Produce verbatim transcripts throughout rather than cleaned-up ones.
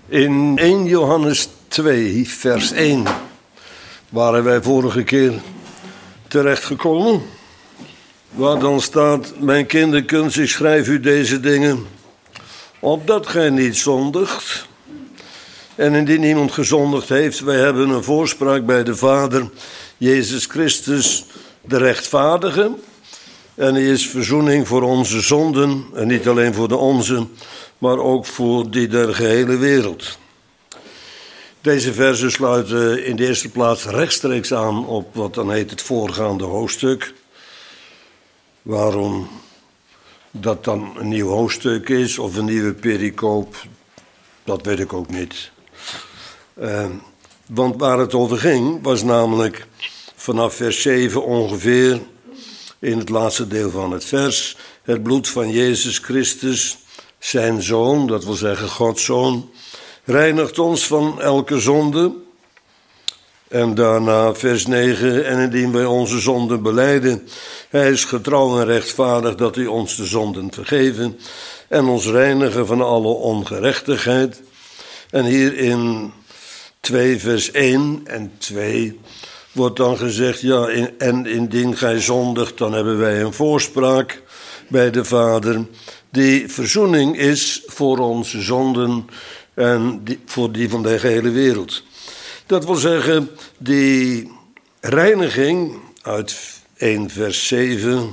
In eerste Johannes twee, vers één waren wij vorige keer terechtgekomen. Waar dan staat: mijn kinderkens, ik schrijf u deze dingen, opdat gij niet zondigt. En indien iemand gezondigd heeft, wij hebben een voorspraak bij de Vader, Jezus Christus, de rechtvaardige. En hij is verzoening voor onze zonden, en niet alleen voor de onze, maar ook voor die der gehele wereld. Deze verzen sluiten in de eerste plaats rechtstreeks aan op wat dan heet het voorgaande hoofdstuk. Waarom dat dan een nieuw hoofdstuk is of een nieuwe pericoop, dat weet ik ook niet. Uh, want waar het over ging, was namelijk vanaf vers zeven ongeveer, in het laatste deel van het vers, het bloed van Jezus Christus, zijn Zoon, dat wil zeggen Gods Zoon, reinigt ons van elke zonde. En daarna vers negen, en indien wij onze zonden belijden, hij is getrouw en rechtvaardig dat hij ons de zonden vergeven en ons reinigen van alle ongerechtigheid. En hier in twee vers één en twee wordt dan gezegd, ja, en indien gij zondigt, dan hebben wij een voorspraak bij de Vader, die verzoening is voor onze zonden en die, voor die van de gehele wereld. Dat wil zeggen, die reiniging uit één vers zeven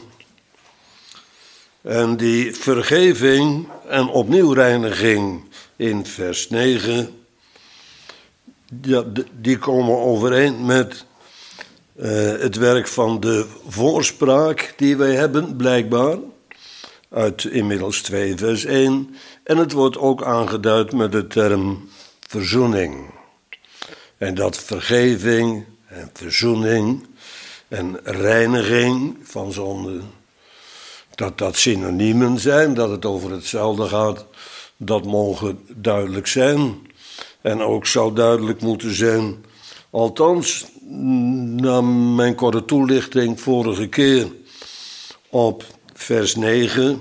en die vergeving en opnieuw reiniging in vers negen, ja, die komen overeen met uh, het werk van de voorspraak die wij hebben, blijkbaar, uit inmiddels twee vers één. En het wordt ook aangeduid met de term verzoening. En dat vergeving en verzoening en reiniging van zonde, dat dat synoniemen zijn, dat het over hetzelfde gaat, dat mogen duidelijk zijn. En ook zou duidelijk moeten zijn, althans, na mijn korte toelichting vorige keer op vers negen,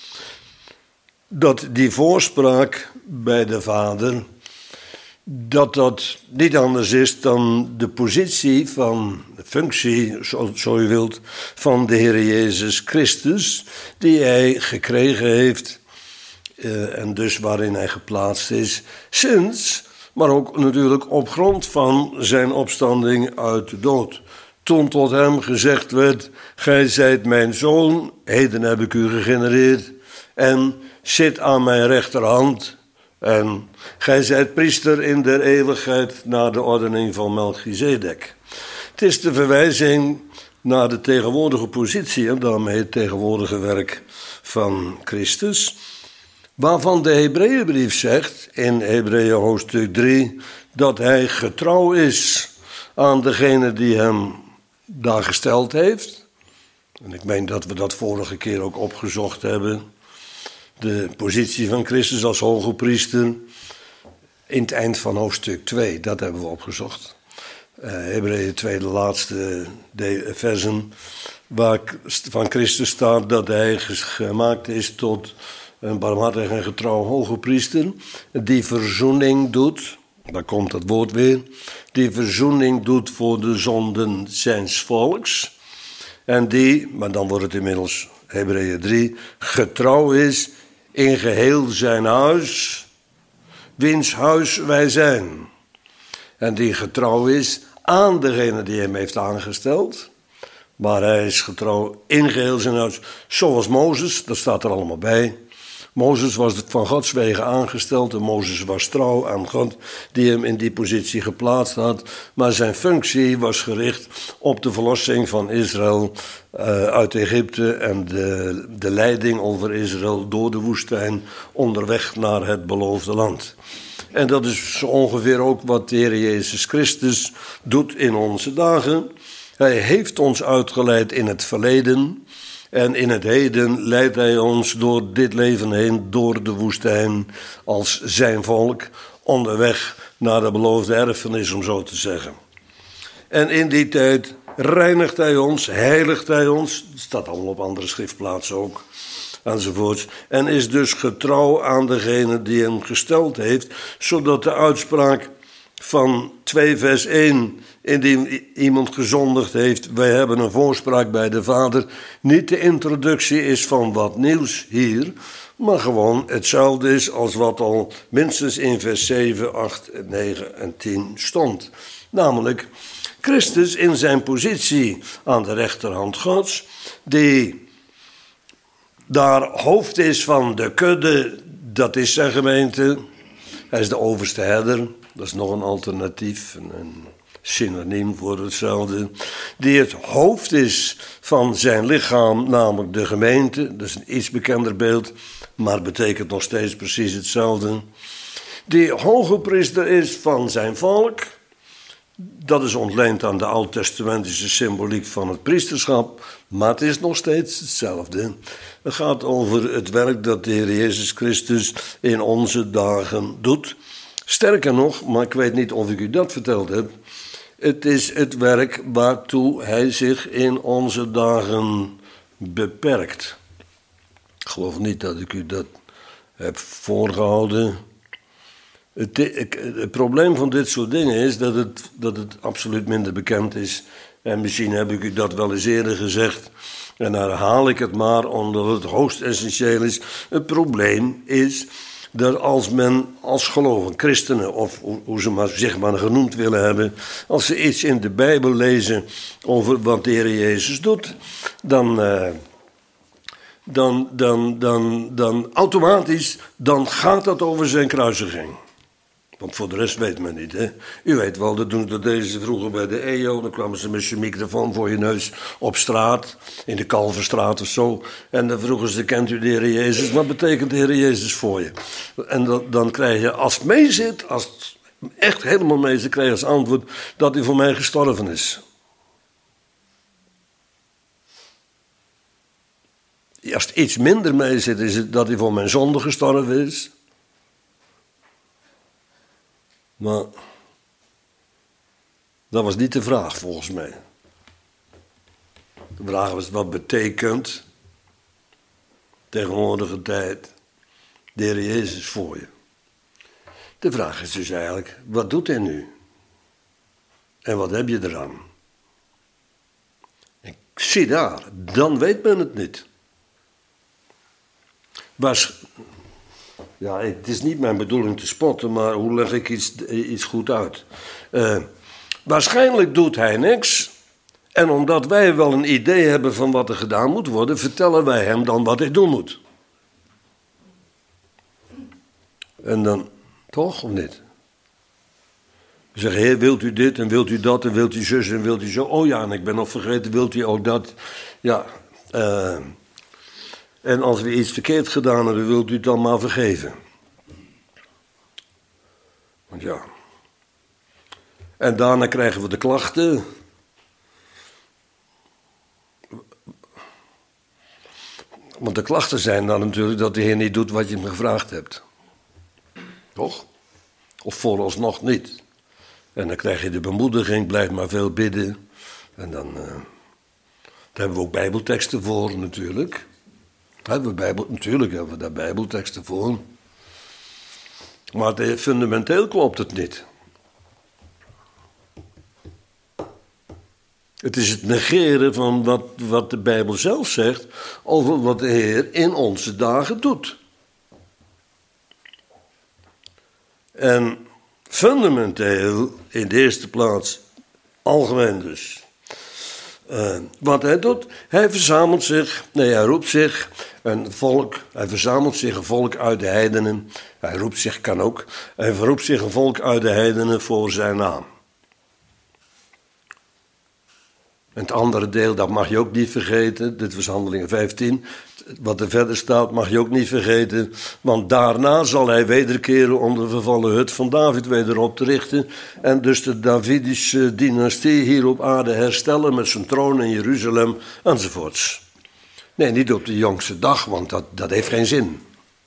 dat die voorspraak bij de Vader, dat dat niet anders is dan de positie van, de functie, zo, zo u wilt, van de Heer Jezus Christus, die hij gekregen heeft, uh, en dus waarin hij geplaatst is, sinds, maar ook natuurlijk op grond van zijn opstanding uit de dood. Toen tot hem gezegd werd, gij zijt mijn zoon, heden heb ik u gegenereerd, en zit aan mijn rechterhand, en gij zijt priester in der eeuwigheid naar de ordening van Melchizedek. Het is de verwijzing naar de tegenwoordige positie, en daarmee het tegenwoordige werk van Christus, waarvan de Hebreeënbrief zegt, in Hebreeën hoofdstuk drie, dat hij getrouw is aan degene die hem daar gesteld heeft. En ik meen dat we dat vorige keer ook opgezocht hebben. De positie van Christus als hoge priester in het eind van hoofdstuk twee, dat hebben we opgezocht. Uh, Hebreeën twee, de laatste de versen, waar van Christus staat dat hij gemaakt is tot een barmhartig en getrouw hoge priester, die verzoening doet, daar komt het woord weer, die verzoening doet voor de zonden zijns volks, en die, maar dan wordt het inmiddels Hebreeën drie, getrouw is in geheel zijn huis, wiens huis wij zijn. En die getrouw is aan degene die hem heeft aangesteld, maar hij is getrouw in geheel zijn huis, zoals Mozes, dat staat er allemaal bij. Mozes was van Gods wege aangesteld en Mozes was trouw aan God die hem in die positie geplaatst had. Maar zijn functie was gericht op de verlossing van Israël uh, uit Egypte en de, de leiding over Israël door de woestijn onderweg naar het beloofde land. En dat is zo ongeveer ook wat de Heer Jezus Christus doet in onze dagen. Hij heeft ons uitgeleid in het verleden. En in het heden leidt hij ons door dit leven heen, door de woestijn, als zijn volk, onderweg naar de beloofde erfenis, om zo te zeggen. En in die tijd reinigt hij ons, heiligt hij ons, dat staat allemaal op andere schriftplaatsen ook, enzovoorts. En is dus getrouw aan degene die hem gesteld heeft, zodat de uitspraak van twee vers één, indien iemand gezondigd heeft, wij hebben een voorspraak bij de Vader, niet de introductie is van wat nieuws hier, maar gewoon hetzelfde is als wat al minstens in vers zeven, acht, negen en tien stond. Namelijk Christus in zijn positie aan de rechterhand Gods, die daar hoofd is van de kudde, dat is zijn gemeente. Hij is de overste herder, dat is nog een alternatief, een synoniem voor hetzelfde. Die het hoofd is van zijn lichaam, namelijk de gemeente. Dat is een iets bekender beeld, maar betekent nog steeds precies hetzelfde. Die hoge priester is van zijn volk. Dat is ontleend aan de oud-testamentische symboliek van het priesterschap, maar het is nog steeds hetzelfde. Het gaat over het werk dat de Heer Jezus Christus in onze dagen doet. Sterker nog, maar ik weet niet of ik u dat verteld heb, het is het werk waartoe hij zich in onze dagen beperkt. Ik geloof niet dat ik u dat heb voorgehouden. Het, het, het probleem van dit soort dingen is dat het, dat het absoluut minder bekend is. En misschien heb ik u dat wel eens eerder gezegd. En herhaal ik het maar omdat het hoogst essentieel is. Het probleem is dat als men als gelovigen, christenen of hoe ze maar, zich maar genoemd willen hebben, als ze iets in de Bijbel lezen over wat de Heer Jezus doet, dan, uh, dan, dan, dan, dan automatisch dan gaat dat over zijn kruisiging. Want voor de rest weet men niet, hè. U weet wel, dat doen deze vroeger bij de E O. Dan kwamen ze met zijn microfoon voor je neus op straat. In de Kalverstraat of zo. En dan vroegen ze, kent u de Heer Jezus? Wat betekent de Heer Jezus voor je? En dat, dan krijg je, als het mee zit, als het echt helemaal mee zit, krijg je als antwoord dat hij voor mij gestorven is. Als het iets minder mee zit, is het dat hij voor mijn zonde gestorven is. Maar dat was niet de vraag volgens mij. De vraag was, wat betekent tegenwoordige tijd de Heer Jezus voor je? De vraag is dus eigenlijk, wat doet hij nu? En wat heb je eraan? En zie daar, dan weet men het niet. Was... Ja, het is niet mijn bedoeling te spotten, maar hoe leg ik iets, iets goed uit? Uh, waarschijnlijk doet hij niks. En omdat wij wel een idee hebben van wat er gedaan moet worden, vertellen wij hem dan wat hij doen moet. En dan, toch of niet? We zeggen, heer, wilt u dit en wilt u dat en wilt u zus en wilt u zo? Oh ja, en ik ben nog vergeten, wilt u ook dat? Ja, eh... Uh, En als we iets verkeerd gedaan hebben, wilt u het dan maar vergeven. Want ja. En daarna krijgen we de klachten. Want de klachten zijn dan natuurlijk dat de Heer niet doet wat je hem gevraagd hebt. Toch? Of vooralsnog niet. En dan krijg je de bemoediging, blijf maar veel bidden. En dan, uh, daar hebben we ook bijbelteksten voor natuurlijk. Hebben we Bijbel, natuurlijk hebben we daar bijbelteksten voor. Maar het, fundamenteel klopt het niet. Het is het negeren van wat, wat de Bijbel zelf zegt over wat de Heer in onze dagen doet. En fundamenteel, in de eerste plaats, algemeen dus. Uh, wat hij doet, hij verzamelt zich, nee, hij roept zich een volk, hij verzamelt zich een volk uit de heidenen, hij roept zich, kan ook, hij roept zich een volk uit de heidenen voor zijn naam. En het andere deel, dat mag je ook niet vergeten, dit was Handelingen vijftien, wat er verder staat mag je ook niet vergeten, want daarna zal hij wederkeren om de vervallen hut van David weder op te richten en dus de Davidische dynastie hier op aarde herstellen met zijn troon in Jeruzalem enzovoorts. Nee, niet op de jongste dag, want dat, dat heeft geen zin.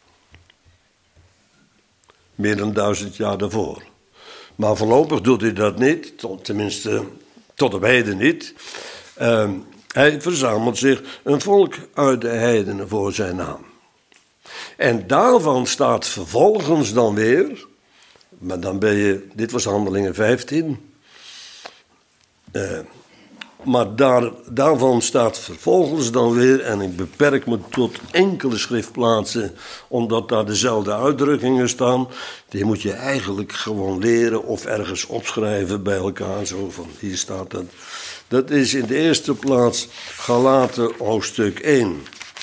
Meer dan duizend jaar daarvoor. Maar voorlopig doet hij dat niet, tot, tenminste tot op heden niet. Uh, hij verzamelt zich een volk uit de heidenen voor zijn naam. En daarvan staat vervolgens dan weer, maar dan ben je, dit was Handelingen vijftien, uh, maar daar, daarvan staat vervolgens dan weer, en ik beperk me tot enkele schriftplaatsen, omdat daar dezelfde uitdrukkingen staan, die moet je eigenlijk gewoon leren of ergens opschrijven bij elkaar, zo van, hier staat dat. Dat is in de eerste plaats Galaten hoofdstuk één.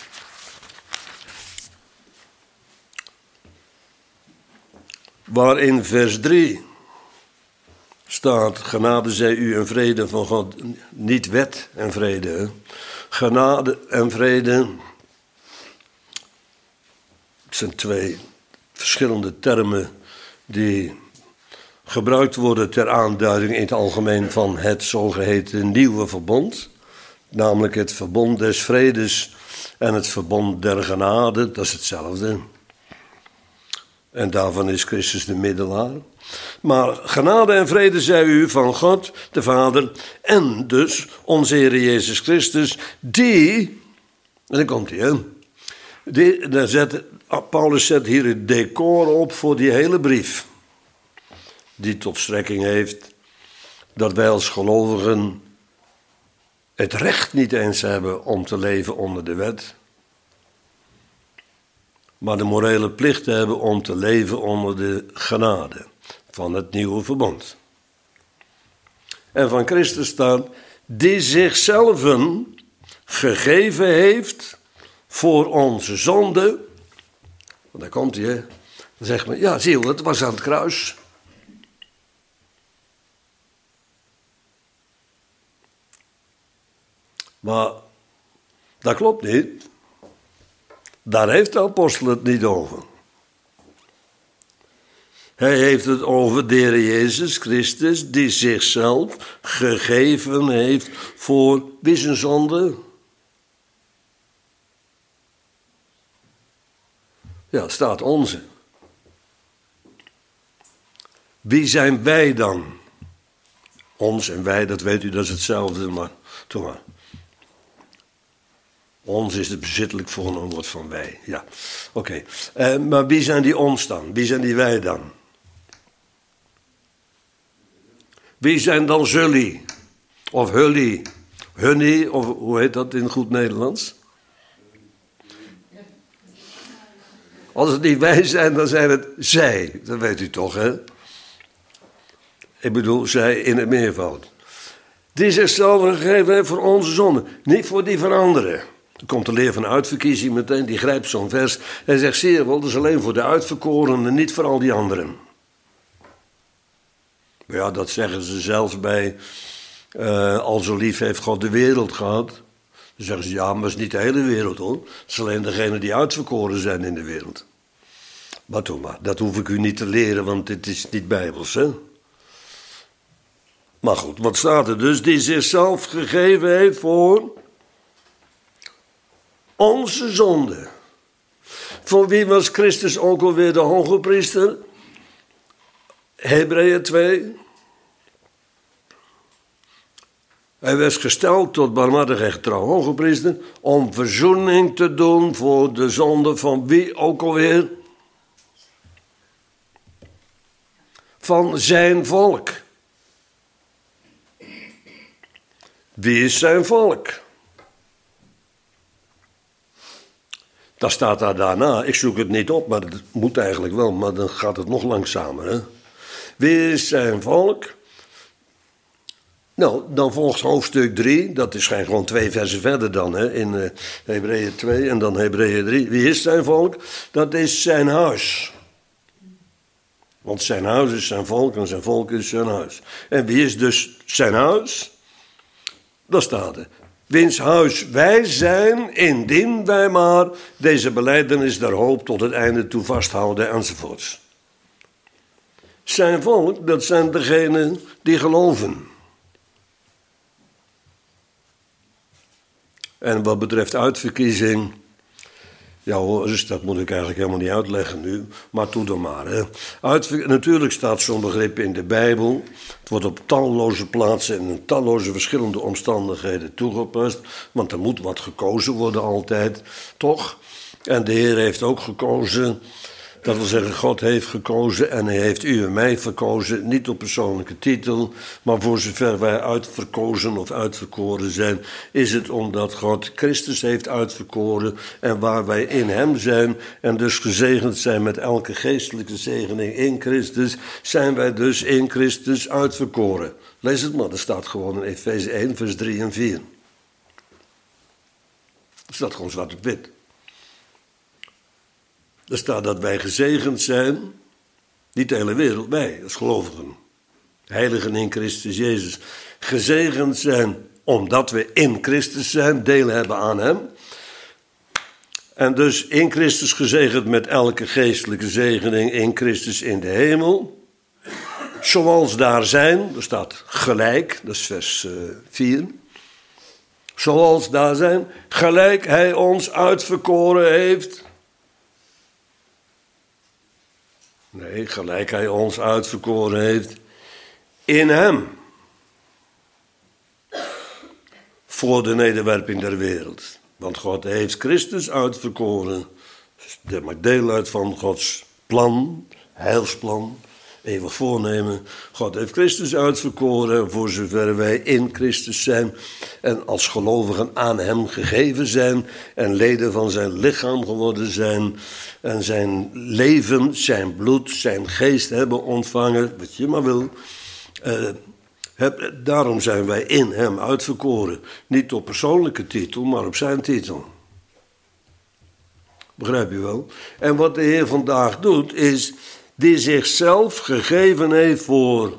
Waar in vers drie staat, genade zij u en vrede van God, niet wet en vrede. Hè? Genade en vrede, het zijn twee verschillende termen die gebruikt worden ter aanduiding in het algemeen van het zogeheten nieuwe verbond. Namelijk het verbond des vredes en het verbond der genade, dat is hetzelfde. En daarvan is Christus de middelaar. Maar genade en vrede zij u van God, de Vader, en dus onze Heer Jezus Christus, die, en dan komt hij, hè, die, daar zet, Paulus zet hier het decor op voor die hele brief, die tot strekking heeft dat wij als gelovigen het recht niet eens hebben om te leven onder de wet, maar de morele plicht hebben om te leven onder de genade van het nieuwe verbond. En van Christus staat, die zichzelf gegeven heeft voor onze zonde. Want daar komt hij, hè. Dan zegt men, ja, zie je, het was aan het kruis. Maar dat klopt niet. Daar heeft de apostel het niet over. Hij heeft het over de Heer Jezus Christus, die zichzelf gegeven heeft voor wie zijn zonde? Ja, het staat onze. Wie zijn wij dan? Ons en wij, dat weet u, dat is hetzelfde, maar toch maar. Ons is het bezittelijk voornaamwoord van wij, ja. Oké, okay. uh, maar wie zijn die ons dan? Wie zijn die wij dan? Wie zijn dan zullie? Of hullie? Hunnie, of hoe heet dat in goed Nederlands? Als het niet wij zijn, dan zijn het zij. Dat weet u toch, hè? Ik bedoel, zij in het meervoud. Die zichzelf gegeven heeft voor onze zonde, niet voor die van anderen. Er komt de leer van uitverkiezing meteen, die grijpt zo'n vers. Hij zegt, zie je wel, dat is alleen voor de uitverkorenen, niet voor al die anderen. Ja, dat zeggen ze zelfs bij, uh, al zo lief heeft God de wereld gehad. Dan zeggen ze, ja, maar het is niet de hele wereld hoor. Het is alleen degenen die uitverkoren zijn in de wereld. Maar toch maar, dat hoef ik u niet te leren, want dit is niet bijbels, hè. Maar goed, wat staat er dus? Die zichzelf gegeven heeft voor onze zonde. Voor wie was Christus ook alweer de hoge priester? Hebreeën twee. Hij werd gesteld tot barmhartig en getrouw hoge priester om verzoening te doen voor de zonde van wie ook alweer? Van zijn volk. Wie is zijn volk? Dat staat daar daarna. Ik zoek het niet op, maar het moet eigenlijk wel. Maar dan gaat het nog langzamer. Hè? Wie is zijn volk? Nou, dan volgt hoofdstuk drie. Dat is gewoon twee versen verder dan. Hè? In uh, Hebreeën twee en dan Hebreeën drie. Wie is zijn volk? Dat is zijn huis. Want zijn huis is zijn volk en zijn volk is zijn huis. En wie is dus zijn huis? Dat staat er. Wiens huis wij zijn, indien wij maar deze belijdenis der hoop tot het einde toe vasthouden enzovoorts. Zijn volk, dat zijn degenen die geloven. En wat betreft uitverkiezing, ja hoor, dus dat moet ik eigenlijk helemaal niet uitleggen nu, maar doe dan maar. Hè. Uitver- Natuurlijk staat zo'n begrip in de Bijbel. Het wordt op talloze plaatsen en in talloze verschillende omstandigheden toegepast, want er moet wat gekozen worden altijd, toch? En de Heer heeft ook gekozen, dat wil zeggen God heeft gekozen en hij heeft u en mij verkozen, niet op persoonlijke titel, maar voor zover wij uitverkozen of uitverkoren zijn, is het omdat God Christus heeft uitverkoren en waar wij in hem zijn en dus gezegend zijn met elke geestelijke zegening in Christus, zijn wij dus in Christus uitverkoren. Lees het maar, dat staat gewoon in Efeze één, vers drie en vier. Dat staat gewoon zwart op wit. Er staat dat wij gezegend zijn, niet de hele wereld, wij als gelovigen. Heiligen in Christus Jezus. Gezegend zijn omdat we in Christus zijn, deel hebben aan hem. En dus in Christus gezegend met elke geestelijke zegening in Christus in de hemel. Zoals daar zijn, er staat gelijk, dat is vers vier. Zoals daar zijn, gelijk hij ons uitverkoren heeft. Nee, gelijk hij ons uitverkoren heeft in hem. Voor de nederwerping der wereld. Want God heeft Christus uitverkoren. Dat maakt deel uit van Gods plan, heilsplan, eeuwig voornemen. God heeft Christus uitverkoren voor zover wij in Christus zijn. En als gelovigen aan hem gegeven zijn. En leden van zijn lichaam geworden zijn. En zijn leven, zijn bloed, zijn geest hebben ontvangen. Wat je maar wil. Uh, heb, daarom zijn wij in hem uitverkoren. Niet op persoonlijke titel, maar op zijn titel. Begrijp je wel? En wat de Heer vandaag doet is, die zichzelf gegeven heeft voor,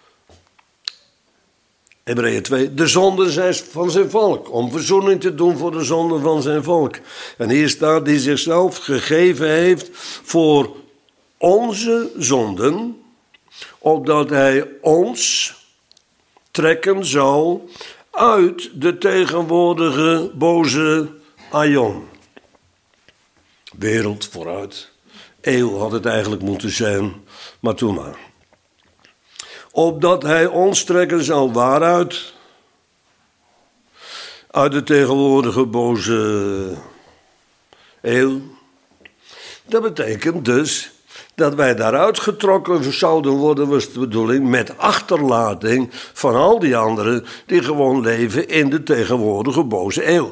Hebreeën twee, de zonden van zijn volk. Om verzoening te doen voor de zonden van zijn volk. En hier staat, die zichzelf gegeven heeft voor onze zonden, opdat hij ons trekken zou uit de tegenwoordige boze aion. Wereld vooruit. Eeuw had het eigenlijk moeten zijn, maar toen maar. Opdat hij ons trekken zal waaruit? Uit de tegenwoordige boze eeuw. Dat betekent dus dat wij daaruit getrokken zouden worden, was de bedoeling, met achterlating van al die anderen die gewoon leven in de tegenwoordige boze eeuw.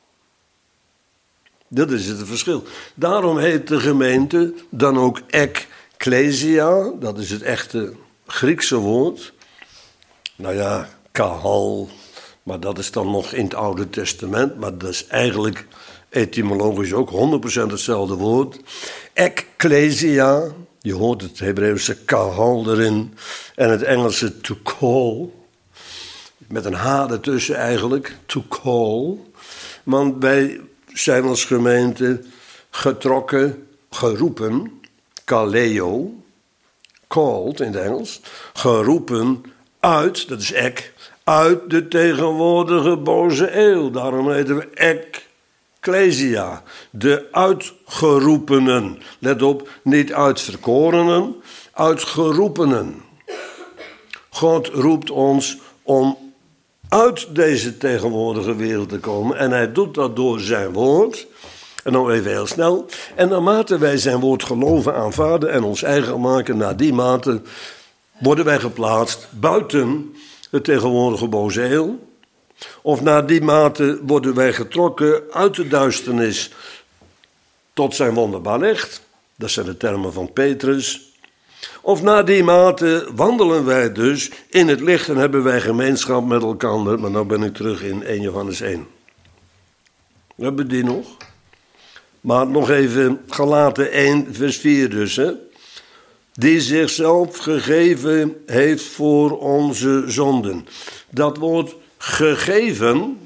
Dat is het verschil. Daarom heet de gemeente dan ook ekklesia, dat is het echte Griekse woord. Nou ja, kahal, maar dat is dan nog in het Oude Testament, maar dat is eigenlijk etymologisch ook honderd procent hetzelfde woord. Ekklesia, je hoort het Hebreeuwse kahal erin en het Engelse to call, met een H ertussen eigenlijk, to call. Want wij zijn als gemeente getrokken, geroepen, kaleo, called in het Engels, geroepen uit, dat is ek, uit de tegenwoordige boze eeuw. Daarom heten we ekklesia, de uitgeroepenen. Let op, niet uitverkorenen, uitgeroepenen. God roept ons om uit deze tegenwoordige wereld te komen. En hij doet dat door zijn woord. En dan even heel snel. En naarmate wij zijn woord geloven, aanvaarden en ons eigen maken, naar die mate worden wij geplaatst buiten de tegenwoordige boze eeuw. Of naar die mate worden wij getrokken uit de duisternis tot zijn wonderbaar licht. Dat zijn de termen van Petrus. Of na die mate wandelen wij dus in het licht en hebben wij gemeenschap met elkaar. Maar nu ben ik terug in eerste Johannes één. We hebben die nog. Maar nog even Galaten één vers vier dus. Hè? Die zichzelf gegeven heeft voor onze zonden. Dat woord gegeven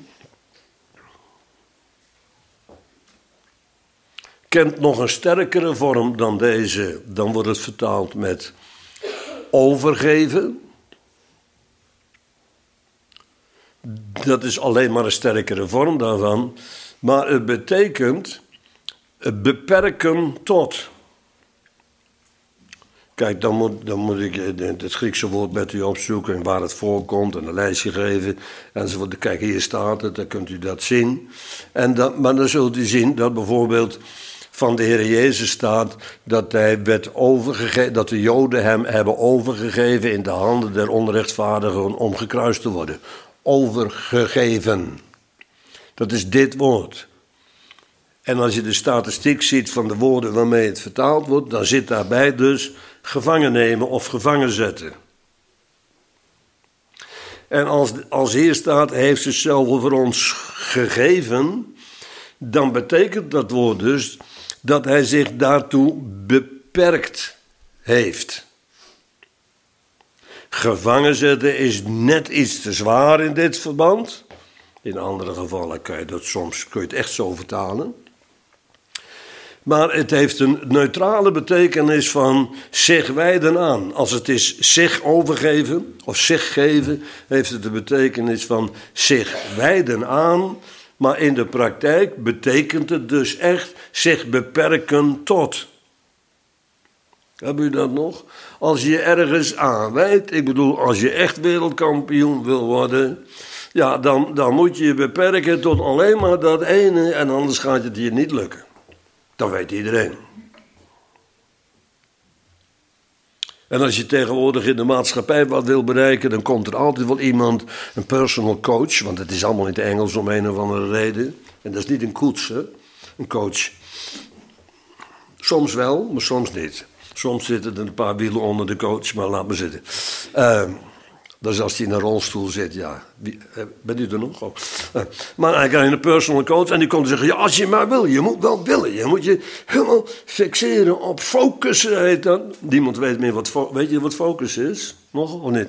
kent nog een sterkere vorm dan deze. Dan wordt het vertaald met overgeven. Dat is alleen maar een sterkere vorm daarvan. Maar het betekent beperken tot. Kijk, dan moet, dan moet ik het Griekse woord met u opzoeken en waar het voorkomt en een lijstje geven enzovoort. Kijk, hier staat het, dan kunt u dat zien. En dan, maar dan zult u zien dat bijvoorbeeld van de Heer Jezus staat dat hij werd overgegeven, dat de Joden hem hebben overgegeven in de handen der onrechtvaardigen om gekruist te worden. Overgegeven. Dat is dit woord. En als je de statistiek ziet van de woorden waarmee het vertaald wordt, dan zit daarbij dus gevangen nemen of gevangen zetten. En als, als hier staat, hij heeft zichzelf voor ons gegeven, dan betekent dat woord dus dat hij zich daartoe beperkt heeft. Gevangen zetten is net iets te zwaar in dit verband. In andere gevallen kun je dat soms kun je het echt zo vertalen. Maar het heeft een neutrale betekenis van zich wijden aan. Als het is zich overgeven of zich geven, heeft het de betekenis van zich wijden aan. Maar in de praktijk betekent het dus echt zich beperken tot. Hebben u dat nog? Als je ergens aanwijdt, ik bedoel als je echt wereldkampioen wil worden, ja, dan, dan moet je je beperken tot alleen maar dat ene en anders gaat het je niet lukken. Dat weet iedereen. En als je tegenwoordig in de maatschappij wat wil bereiken, dan komt er altijd wel iemand, een personal coach, want het is allemaal in het Engels om een of andere reden. En dat is niet een koets, hè? Een coach. Soms wel, maar soms niet. Soms zitten er een paar wielen onder de coach, maar laat maar zitten. Uh, dat is als hij in een rolstoel zit, ja. Wie, uh, bent u er nog? Oh. Uh, maar hij krijgt een personal coach en die komt zeggen, ja, als je maar wil, je moet wel willen. Je moet je helemaal fixeren op focussen, heet dat. Niemand weet meer wat, fo- weet je wat focus is? Nog of niet?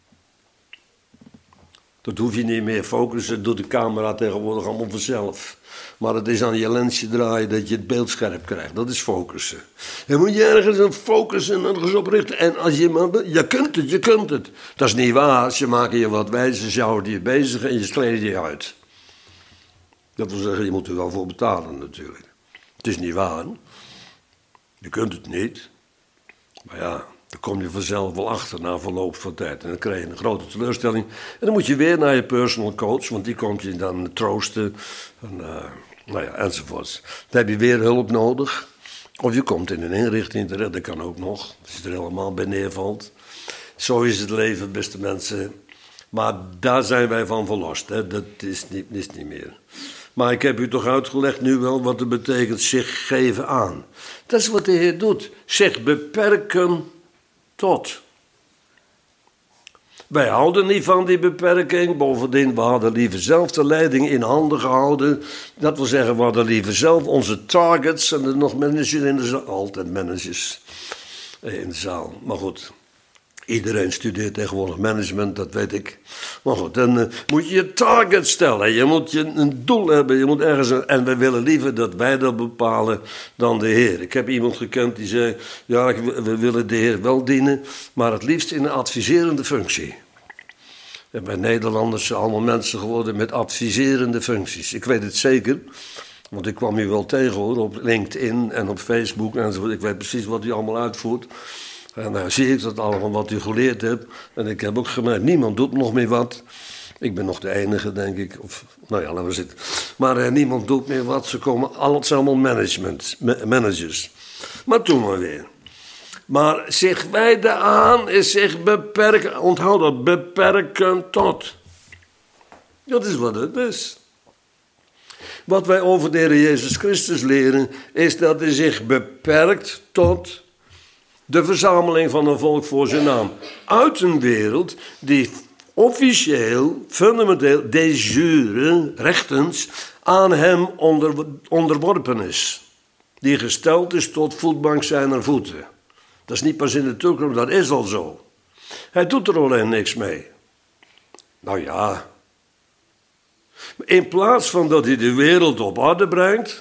Dat hoef je niet meer. Focussen doet de camera tegenwoordig allemaal vanzelf. Maar het is aan je lensje draaien dat je het beeld scherp krijgt. Dat is focussen. Je moet je ergens aan focussen en ergens op richten. En als je maar... Je kunt het, je kunt het. Dat is niet waar. Ze maken je wat wijzer, ze houden je bezig en je kleden je uit. Dat wil zeggen, je moet er wel voor betalen natuurlijk. Het is niet waar. Je kunt het niet. Maar ja... Dan kom je vanzelf wel achter na verloop van tijd. En dan krijg je een grote teleurstelling. En dan moet je weer naar je personal coach, want die komt je dan troosten. En, uh, nou ja, enzovoorts. Dan heb je weer hulp nodig. Of je komt in een inrichting terecht, dat kan ook nog. Als je er helemaal bij neervalt. Zo is het leven, beste mensen. Maar daar zijn wij van verlost. Hè. Dat is niet, is niet meer. Maar ik heb u toch uitgelegd nu wel wat het betekent zich geven aan. Dat is wat de Heer doet. Zich beperken tot. Wij houden niet van die beperking. Bovendien, we hadden liever zelf de leiding in handen gehouden. Dat wil zeggen, we hadden liever zelf onze targets. En er nog managers in de zaal. Altijd managers in de zaal. Maar goed, iedereen studeert tegenwoordig management, dat weet ik. Maar goed, dan uh, moet je je target stellen. Je moet je een doel hebben. Je moet ergens een, en we willen liever dat wij dat bepalen dan de Heer. Ik heb iemand gekend die zei, ja, we willen de Heer wel dienen, maar het liefst in een adviserende functie. En bij Nederlanders zijn allemaal mensen geworden met adviserende functies. Ik weet het zeker, want ik kwam u wel tegen hoor, op LinkedIn en op Facebook enzovoort. Ik weet precies wat u allemaal uitvoert. En dan zie ik dat allemaal wat u geleerd hebt. En ik heb ook gemerkt, niemand doet nog meer wat. Ik ben nog de enige, denk ik. Of, nou ja, laten we zitten. Maar eh, niemand doet meer wat. Ze komen, al, het zijn allemaal management, ma- managers. Maar toen maar weer. Maar zich wijden aan is zich beperken. Onthoud dat, beperken tot. Dat is wat het is. Wat wij over de Heer Jezus Christus leren, is dat hij zich beperkt tot de verzameling van een volk voor zijn naam. Uit een wereld die officieel, fundamenteel, de jure, rechtens, aan hem onder, onderworpen is. Die gesteld is tot voetbank zijner voeten. Dat is niet pas in de toekomst, dat is al zo. Hij doet er alleen niks mee. Nou ja. In plaats van dat hij de wereld op orde brengt,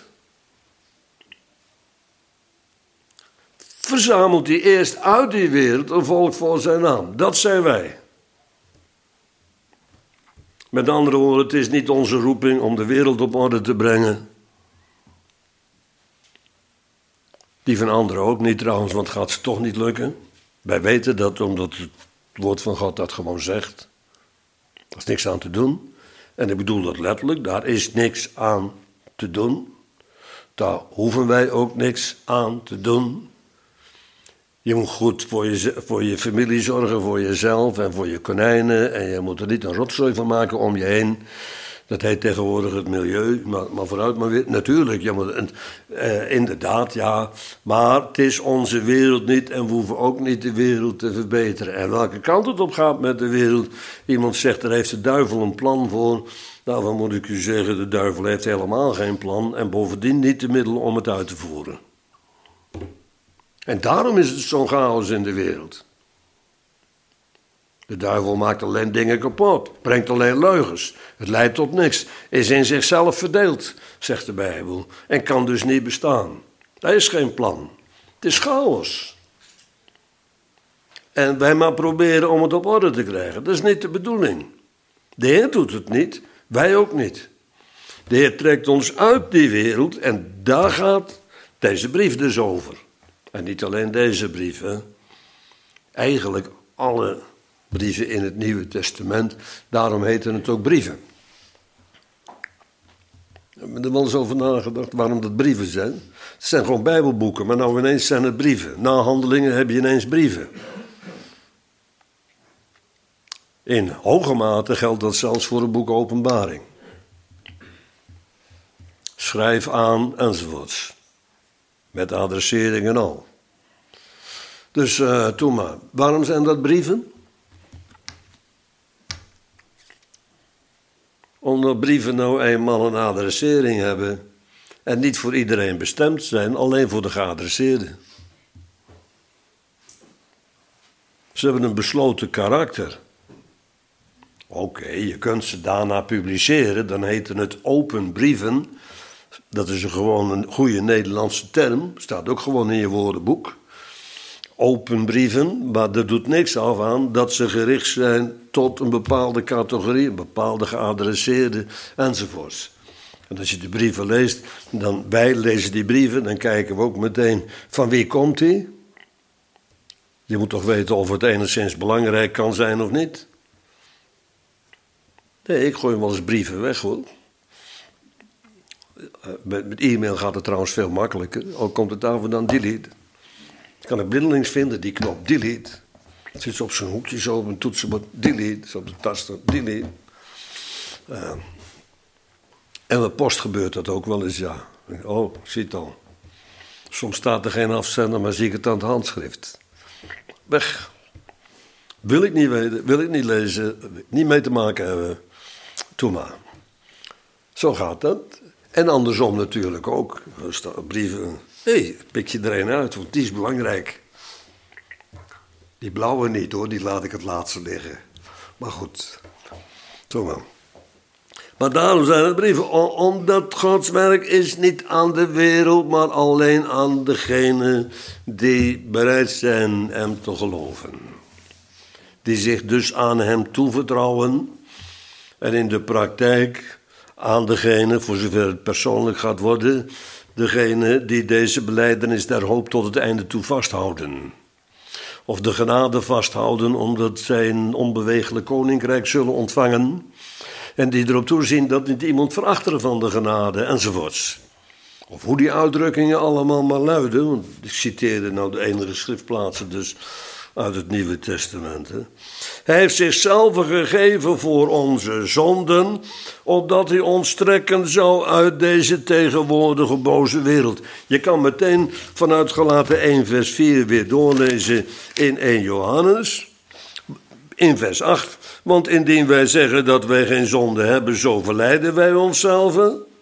verzamelt hij eerst uit die wereld een volk voor zijn naam. Dat zijn wij. Met andere woorden, het is niet onze roeping om de wereld op orde te brengen. Die van anderen ook niet trouwens, want het gaat ze toch niet lukken. Wij weten dat omdat het woord van God dat gewoon zegt. Er is niks aan te doen. En ik bedoel dat letterlijk, daar is niks aan te doen. Daar hoeven wij ook niks aan te doen. Je moet goed voor je, voor je familie zorgen, voor jezelf en voor je konijnen. En je moet er niet een rotzooi van maken om je heen. Dat heet tegenwoordig het milieu, maar, maar vooruit maar weer. Natuurlijk, je moet, eh, inderdaad, ja. Maar het is onze wereld niet en we hoeven ook niet de wereld te verbeteren. En welke kant het op gaat met de wereld. Iemand zegt, er heeft de duivel een plan voor. Nou, dan moet ik u zeggen, de duivel heeft helemaal geen plan. En bovendien niet de middelen om het uit te voeren. En daarom is het zo'n chaos in de wereld. De duivel maakt alleen dingen kapot, brengt alleen leugens. Het leidt tot niks, is in zichzelf verdeeld, zegt de Bijbel. En kan dus niet bestaan. Er is geen plan. Het is chaos. En wij maar proberen om het op orde te krijgen. Dat is niet de bedoeling. De Heer doet het niet, wij ook niet. De Heer trekt ons uit die wereld en daar gaat deze brief dus over. En niet alleen deze brief, hè. Eigenlijk alle brieven in het Nieuwe Testament, daarom heten het ook brieven. Ik heb er wel eens over nagedacht waarom dat brieven zijn. Het zijn gewoon Bijbelboeken, maar nou ineens zijn het brieven. Na Handelingen heb je ineens brieven. In hoge mate geldt dat zelfs voor het boek Openbaring. Schrijf aan enzovoorts. Met adressering en al. Dus uh, toen maar. Waarom zijn dat brieven? Omdat brieven nou eenmaal een adressering hebben. En niet voor iedereen bestemd zijn, alleen voor de geadresseerden. Ze hebben een besloten karakter. Oké, okay, je kunt ze daarna publiceren, dan heten het open brieven. Dat is gewoon een goede Nederlandse term, staat ook gewoon in je woordenboek. Open brieven, maar dat doet niks af aan dat ze gericht zijn tot een bepaalde categorie, een bepaalde geadresseerde enzovoorts. En als je de brieven leest, dan wij lezen die brieven, dan kijken we ook meteen van wie komt die. Je moet toch weten of het enigszins belangrijk kan zijn of niet. Nee, ik gooi wel eens brieven weg hoor. Met, met e-mail gaat het trouwens veel makkelijker. Ook komt het af en dan delete. Ik kan ik blindelings vinden, die knop delete. Het zit op zijn hoekje zo op een toetsenbord. Delete, zo op de tasten, delete. Uh, en met post gebeurt dat ook wel eens, ja. Oh, zie het al. Soms staat er geen afzender, maar zie ik het aan het handschrift. Weg. Wil ik niet weten, wil ik niet lezen, niet mee te maken hebben. Doe maar. Zo gaat dat. En andersom natuurlijk ook. Er staan brieven. Hé, hey, pik je er een uit, want die is belangrijk. Die blauwe niet hoor, die laat ik het laatste liggen. Maar goed, zo maar. Maar daarom zijn het brieven. Omdat Gods werk is niet aan de wereld, maar alleen aan degenen die bereid zijn hem te geloven. Die zich dus aan hem toevertrouwen. En in de praktijk aan degene, voor zover het persoonlijk gaat worden, degene die deze belijdenis der hoop tot het einde toe vasthouden. Of de genade vasthouden, omdat zij een onbeweeglijk koninkrijk zullen ontvangen. En die erop toezien dat niet iemand verachteren van de genade, enzovoorts. Of hoe die uitdrukkingen allemaal maar luiden, want ik citeerde nou de enige schriftplaatsen dus uit het Nieuwe Testament. Hè. Hij heeft zichzelf gegeven voor onze zonden, opdat hij ons trekken zou uit deze tegenwoordige boze wereld. Je kan meteen vanuit Galaten één vers vier weer doorlezen in eerste Johannes, in vers acht. Want indien wij zeggen dat wij geen zonde hebben, zo verleiden wij onszelf.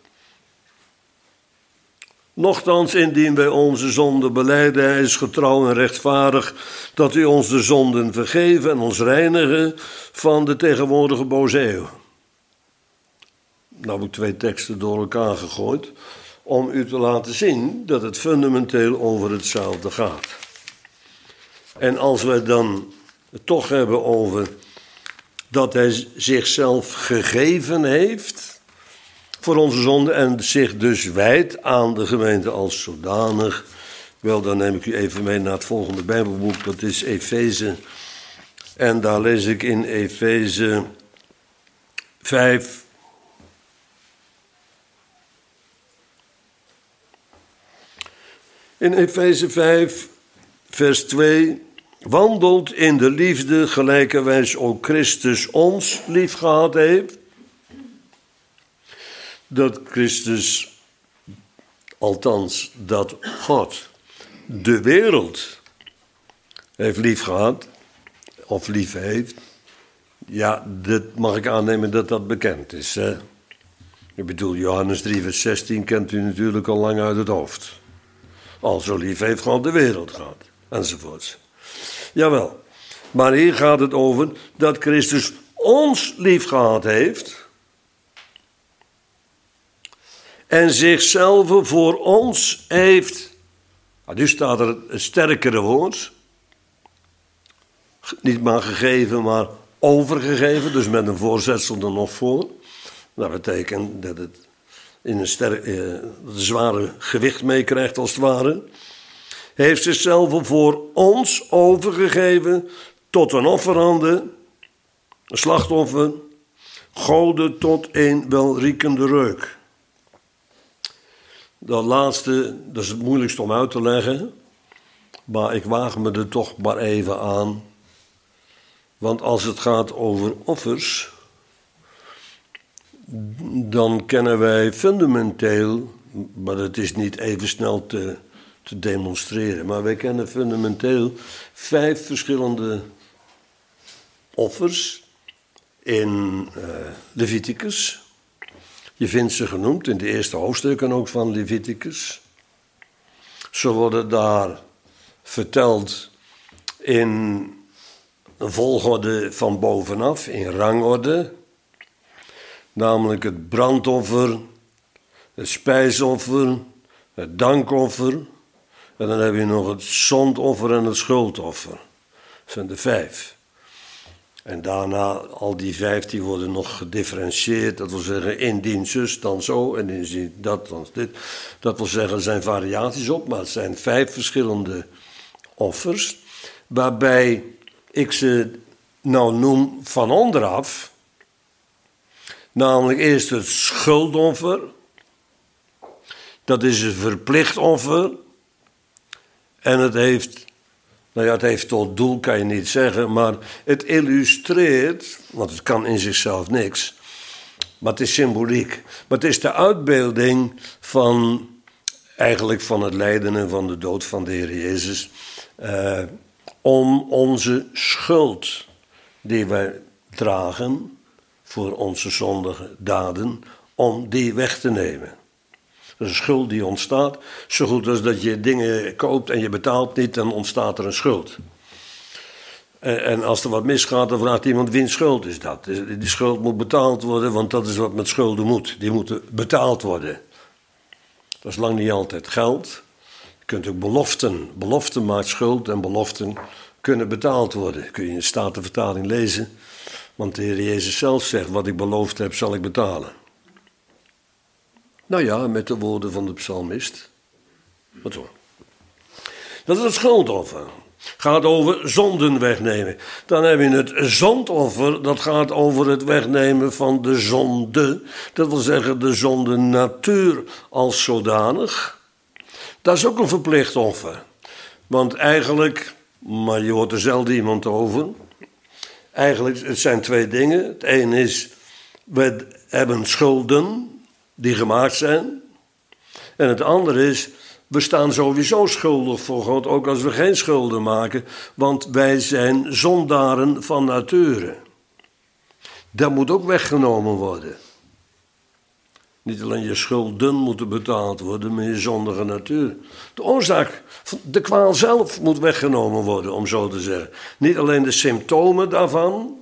Nochtans, indien wij onze zonden belijden, hij is getrouw en rechtvaardig, dat hij ons de zonden vergeven en ons reinigen van de tegenwoordige boze eeuw. Nou heb ik twee teksten door elkaar gegooid, om u te laten zien dat het fundamenteel over hetzelfde gaat. En als wij dan het toch hebben over dat hij zichzelf gegeven heeft voor onze zonde en zich dus wijdt aan de gemeente als zodanig, Wel, dan neem ik u even mee naar het volgende Bijbelboek. Dat is Efeze. En daar lees ik in Efeze vijf. In Efeze vijf, vers twee. Wandelt in de liefde, gelijkerwijs ook Christus ons liefgehad heeft. Dat Christus, althans dat God, de wereld heeft liefgehad, of lief heeft. Ja, dat mag ik aannemen dat dat bekend is. Hè? Ik bedoel, Johannes drie, vers zestien kent u natuurlijk al lang uit het hoofd. Al zo lief heeft God de wereld gehad, enzovoorts. Jawel, maar hier gaat het over dat Christus ons lief gehad heeft en zichzelf voor ons heeft, nou, nu staat er een sterkere woord, niet maar gegeven, maar overgegeven, dus met een voorzetsel er nog voor. Dat betekent dat het in een sterk, eh, een zware gewicht meekrijgt als het ware. Heeft zichzelf voor ons overgegeven tot een offerande, een slachtoffer, gode tot een welriekende reuk. Dat laatste, dat is het moeilijkst om uit te leggen, maar ik waag me er toch maar even aan. Want als het gaat over offers, dan kennen wij fundamenteel, maar het is niet even snel te, te demonstreren, maar wij kennen fundamenteel vijf verschillende offers in uh, Leviticus. Je vindt ze genoemd in de eerste hoofdstukken ook van Leviticus. Ze worden daar verteld in een volgorde van bovenaf, in rangorde. Namelijk het brandoffer, het spijsoffer, het dankoffer. En dan heb je nog het zondoffer en het schuldoffer. Dat zijn de vijf. En daarna, al die vijf, die worden nog gedifferentieerd. Dat wil zeggen, indien zus, dan zo, en indien dat, dan dit. Dat wil zeggen, er zijn variaties op, maar het zijn vijf verschillende offers. Waarbij ik ze nou noem van onderaf. Namelijk eerst het schuldoffer. Dat is een verplicht offer. En het heeft, nou ja, het heeft tot doel, kan je niet zeggen, maar het illustreert, want het kan in zichzelf niks, maar het is symboliek. Maar het is de uitbeelding van, eigenlijk van het lijden en van de dood van de Heer Jezus, eh, om onze schuld die wij dragen voor onze zondige daden, om die weg te nemen. Dat is een schuld die ontstaat. Zo goed als dat je dingen koopt en je betaalt niet, dan ontstaat er een schuld. En als er wat misgaat, dan vraagt iemand, wiens schuld is dat? Die schuld moet betaald worden, want dat is wat met schulden moet. Die moeten betaald worden. Dat is lang niet altijd geld. Je kunt ook beloften. Beloften maakt schuld en beloften kunnen betaald worden. Kun je in de Statenvertaling lezen. Want de Heer Jezus zelf zegt, wat ik beloofd heb, zal ik betalen. Nou ja, met de woorden van de psalmist. Wat zo? Dat is het schuldoffer. Gaat over zonden wegnemen. Dan heb je het zondoffer, dat gaat over het wegnemen van de zonde. Dat wil zeggen de zonde natuur als zodanig. Dat is ook een verplicht offer. Want eigenlijk, maar je hoort er zelden iemand over. Eigenlijk, het zijn twee dingen. Het ene is, we hebben schulden die gemaakt zijn. En het andere is, we staan sowieso schuldig voor God, ook als we geen schulden maken, want wij zijn zondaren van nature. Dat moet ook weggenomen worden. Niet alleen je schulden moeten betaald worden, maar je zondige natuur. De oorzaak, de kwaal zelf moet weggenomen worden, om zo te zeggen. Niet alleen de symptomen daarvan,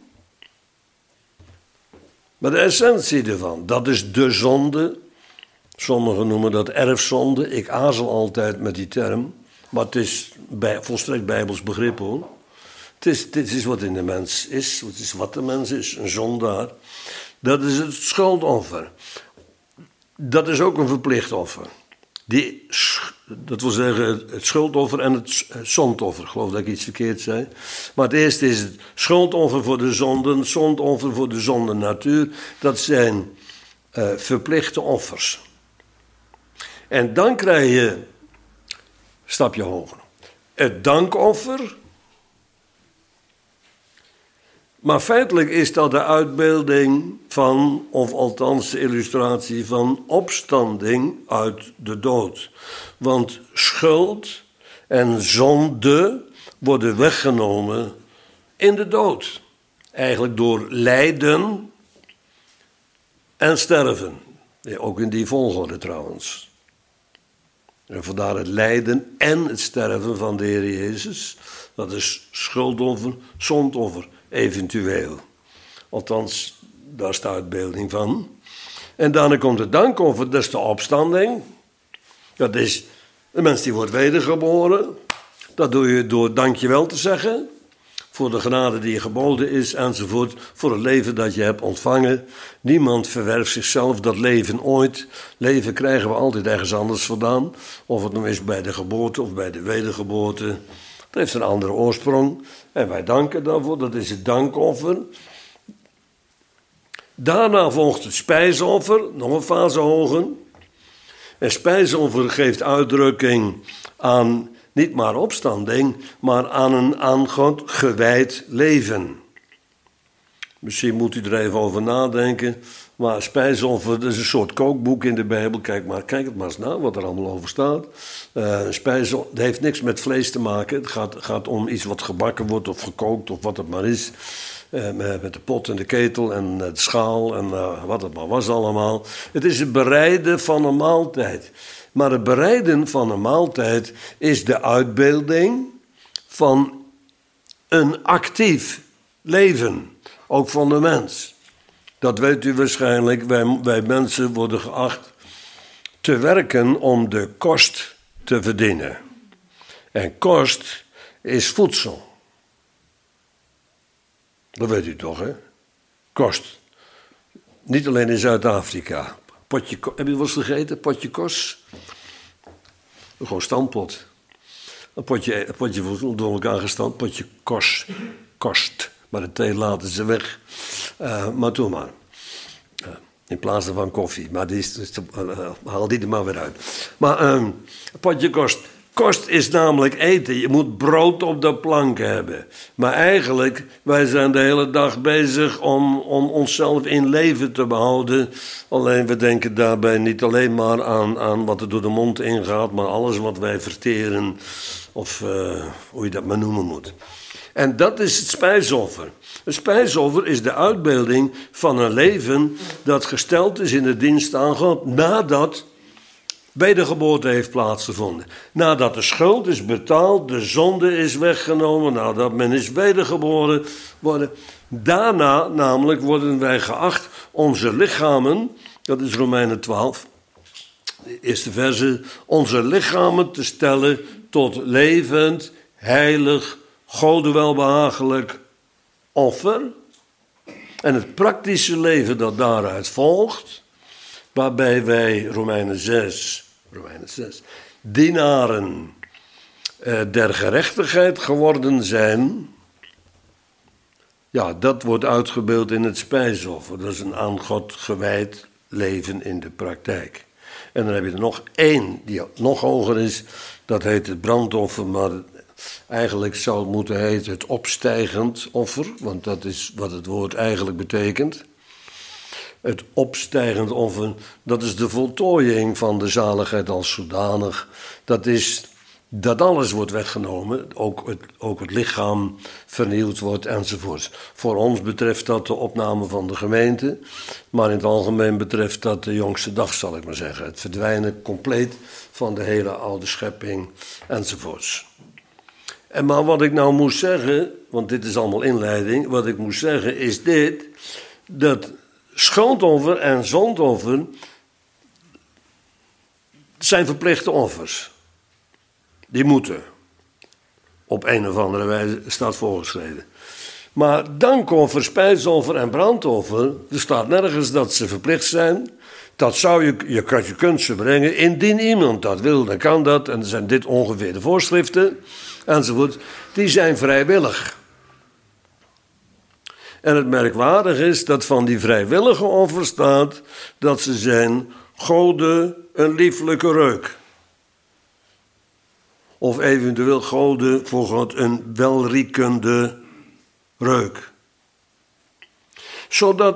maar de essentie ervan. Dat is de zonde. Sommigen noemen dat erfzonde. Ik aarzel altijd met die term. Maar het is bij, volstrekt bijbels begrip hoor. Het is, dit is wat in de mens is. Het is wat de mens is. Een zondaar. Dat is het schuldoffer. Dat is ook een verplicht offer. Die dat wil zeggen het schuldoffer en het zondoffer. Ik geloof dat ik iets verkeerd zei. Maar het eerste is het schuldoffer voor de zonden, het zondoffer voor de zondennatuur. Dat zijn uh, verplichte offers. En dan krijg je, een stapje hoger, het dankoffer. Maar feitelijk is dat de uitbeelding van, of althans de illustratie van, opstanding uit de dood. Want schuld en zonde worden weggenomen in de dood. Eigenlijk door lijden en sterven. Ja, ook in die volgorde trouwens. En vandaar het lijden en het sterven van de Heer Jezus. Dat is schuldoffer, zondoffer. Eventueel. Althans, daar is de uitbeelding van. En daarna komt het dankoffer, dat is de opstanding. Dat is de mens die wordt wedergeboren. Dat doe je door dankjewel te zeggen. Voor de genade die je geboden is, enzovoort. Voor het leven dat je hebt ontvangen. Niemand verwerft zichzelf dat leven ooit. Leven krijgen we altijd ergens anders vandaan. Of het nu is bij de geboorte of bij de wedergeboorte. Het heeft een andere oorsprong. En wij danken daarvoor, dat is het dankoffer. Daarna volgt het spijsoffer, nog een fase hoger. En spijsoffer geeft uitdrukking aan niet maar opstanding, maar aan een aan God gewijd leven. Misschien moet u er even over nadenken. Maar spijsoffer, dat is een soort kookboek in de Bijbel. Kijk, maar, kijk het maar eens na wat er allemaal over staat. Uh, spijsoffer, het heeft niks met vlees te maken. Het gaat, gaat om iets wat gebakken wordt of gekookt of wat het maar is. Uh, met de pot en de ketel en de schaal en uh, wat het maar was allemaal. Het is het bereiden van een maaltijd. Maar het bereiden van een maaltijd is de uitbeelding van een actief leven. Ook van de mens. Dat weet u waarschijnlijk. Wij, wij mensen worden geacht te werken om de kost te verdienen. En kost is voedsel. Dat weet u toch, hè? Kost. Niet alleen in Zuid-Afrika. Potje, heb je wel eens gegeten? Potje kost? Gewoon standpot. Een potje, een potje voedsel door elkaar gestampt. Potje kost. Kost. Maar de thee laten ze weg. Uh, maar doe maar. Uh, in plaats van koffie. Maar die is, is, uh, haal die er maar weer uit. Maar uh, een potje kost. Kost is namelijk eten. Je moet brood op de plank hebben. Maar eigenlijk, wij zijn de hele dag bezig om, om onszelf in leven te behouden. Alleen we denken daarbij niet alleen maar aan, aan wat er door de mond ingaat, maar alles wat wij verteren. Of uh, hoe je dat maar noemen moet. En dat is het spijsoffer. Een spijsoffer is de uitbeelding van een leven dat gesteld is in de dienst aan God nadat wedergeboorte heeft plaatsgevonden. Nadat de schuld is betaald, de zonde is weggenomen, nadat men is wedergeboren worden. Daarna namelijk worden wij geacht onze lichamen, dat is Romeinen twaalf, de eerste verse, onze lichamen te stellen tot levend, heilig, Gode welbehagelijk offer. En het praktische leven dat daaruit volgt, waarbij wij, Romeinen zes, Romeinen zes, dienaren eh, der gerechtigheid geworden zijn. Ja, dat wordt uitgebeeld in het spijsoffer. Dat is een aan God gewijd leven in de praktijk. En dan heb je er nog één die nog hoger is. Dat heet het brandoffer, maar eigenlijk zou het moeten heten het opstijgend offer. Want dat is wat het woord eigenlijk betekent. Het opstijgend offer, dat is de voltooiing van de zaligheid als zodanig. Dat is dat alles wordt weggenomen, ook het, ook het lichaam vernieuwd wordt enzovoort. Voor ons betreft dat de opname van de gemeente, maar in het algemeen betreft dat de jongste dag, zal ik maar zeggen. Het verdwijnen compleet van de hele oude schepping enzovoorts. En maar wat ik nou moest zeggen, want dit is allemaal inleiding, wat ik moest zeggen is dit, dat schuldoffer en zondoffer zijn verplichte offers. Die moeten. Op een of andere wijze staat voorgeschreven. Maar dankoffer, spijsoffer en brandoffer, er staat nergens dat ze verplicht zijn. Dat zou je, je, kan, je kunt ze brengen. Indien iemand dat wil, dan kan dat. En dan zijn dit ongeveer de voorschriften. Enzovoort. Die zijn vrijwillig. En het merkwaardige is dat van die vrijwillige offers staat dat ze zijn Gode een lieflijke reuk. Of eventueel Gode voor God een welriekende reuk. Zodat,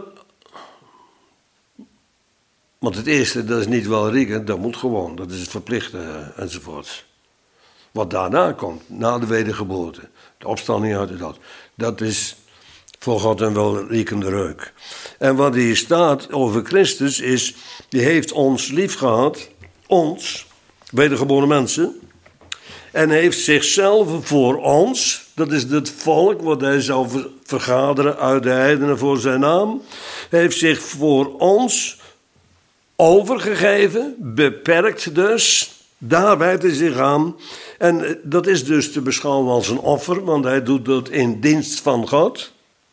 want het eerste, dat is niet welriekend, dat moet gewoon, dat is het verplichte enzovoort. Wat daarna komt, na de wedergeboorte, de opstanding uit de dood, dat is voor God een welriekende reuk. En wat hier staat over Christus is, die heeft ons lief gehad, ons, wedergeboren mensen, en heeft zichzelf voor ons, dat is het volk wat hij zou vergaderen uit de heidenen voor zijn naam, heeft zich voor ons overgegeven, beperkt dus, daar wijdt hij zich aan. En dat is dus te beschouwen als een offer, want hij doet dat in dienst van God.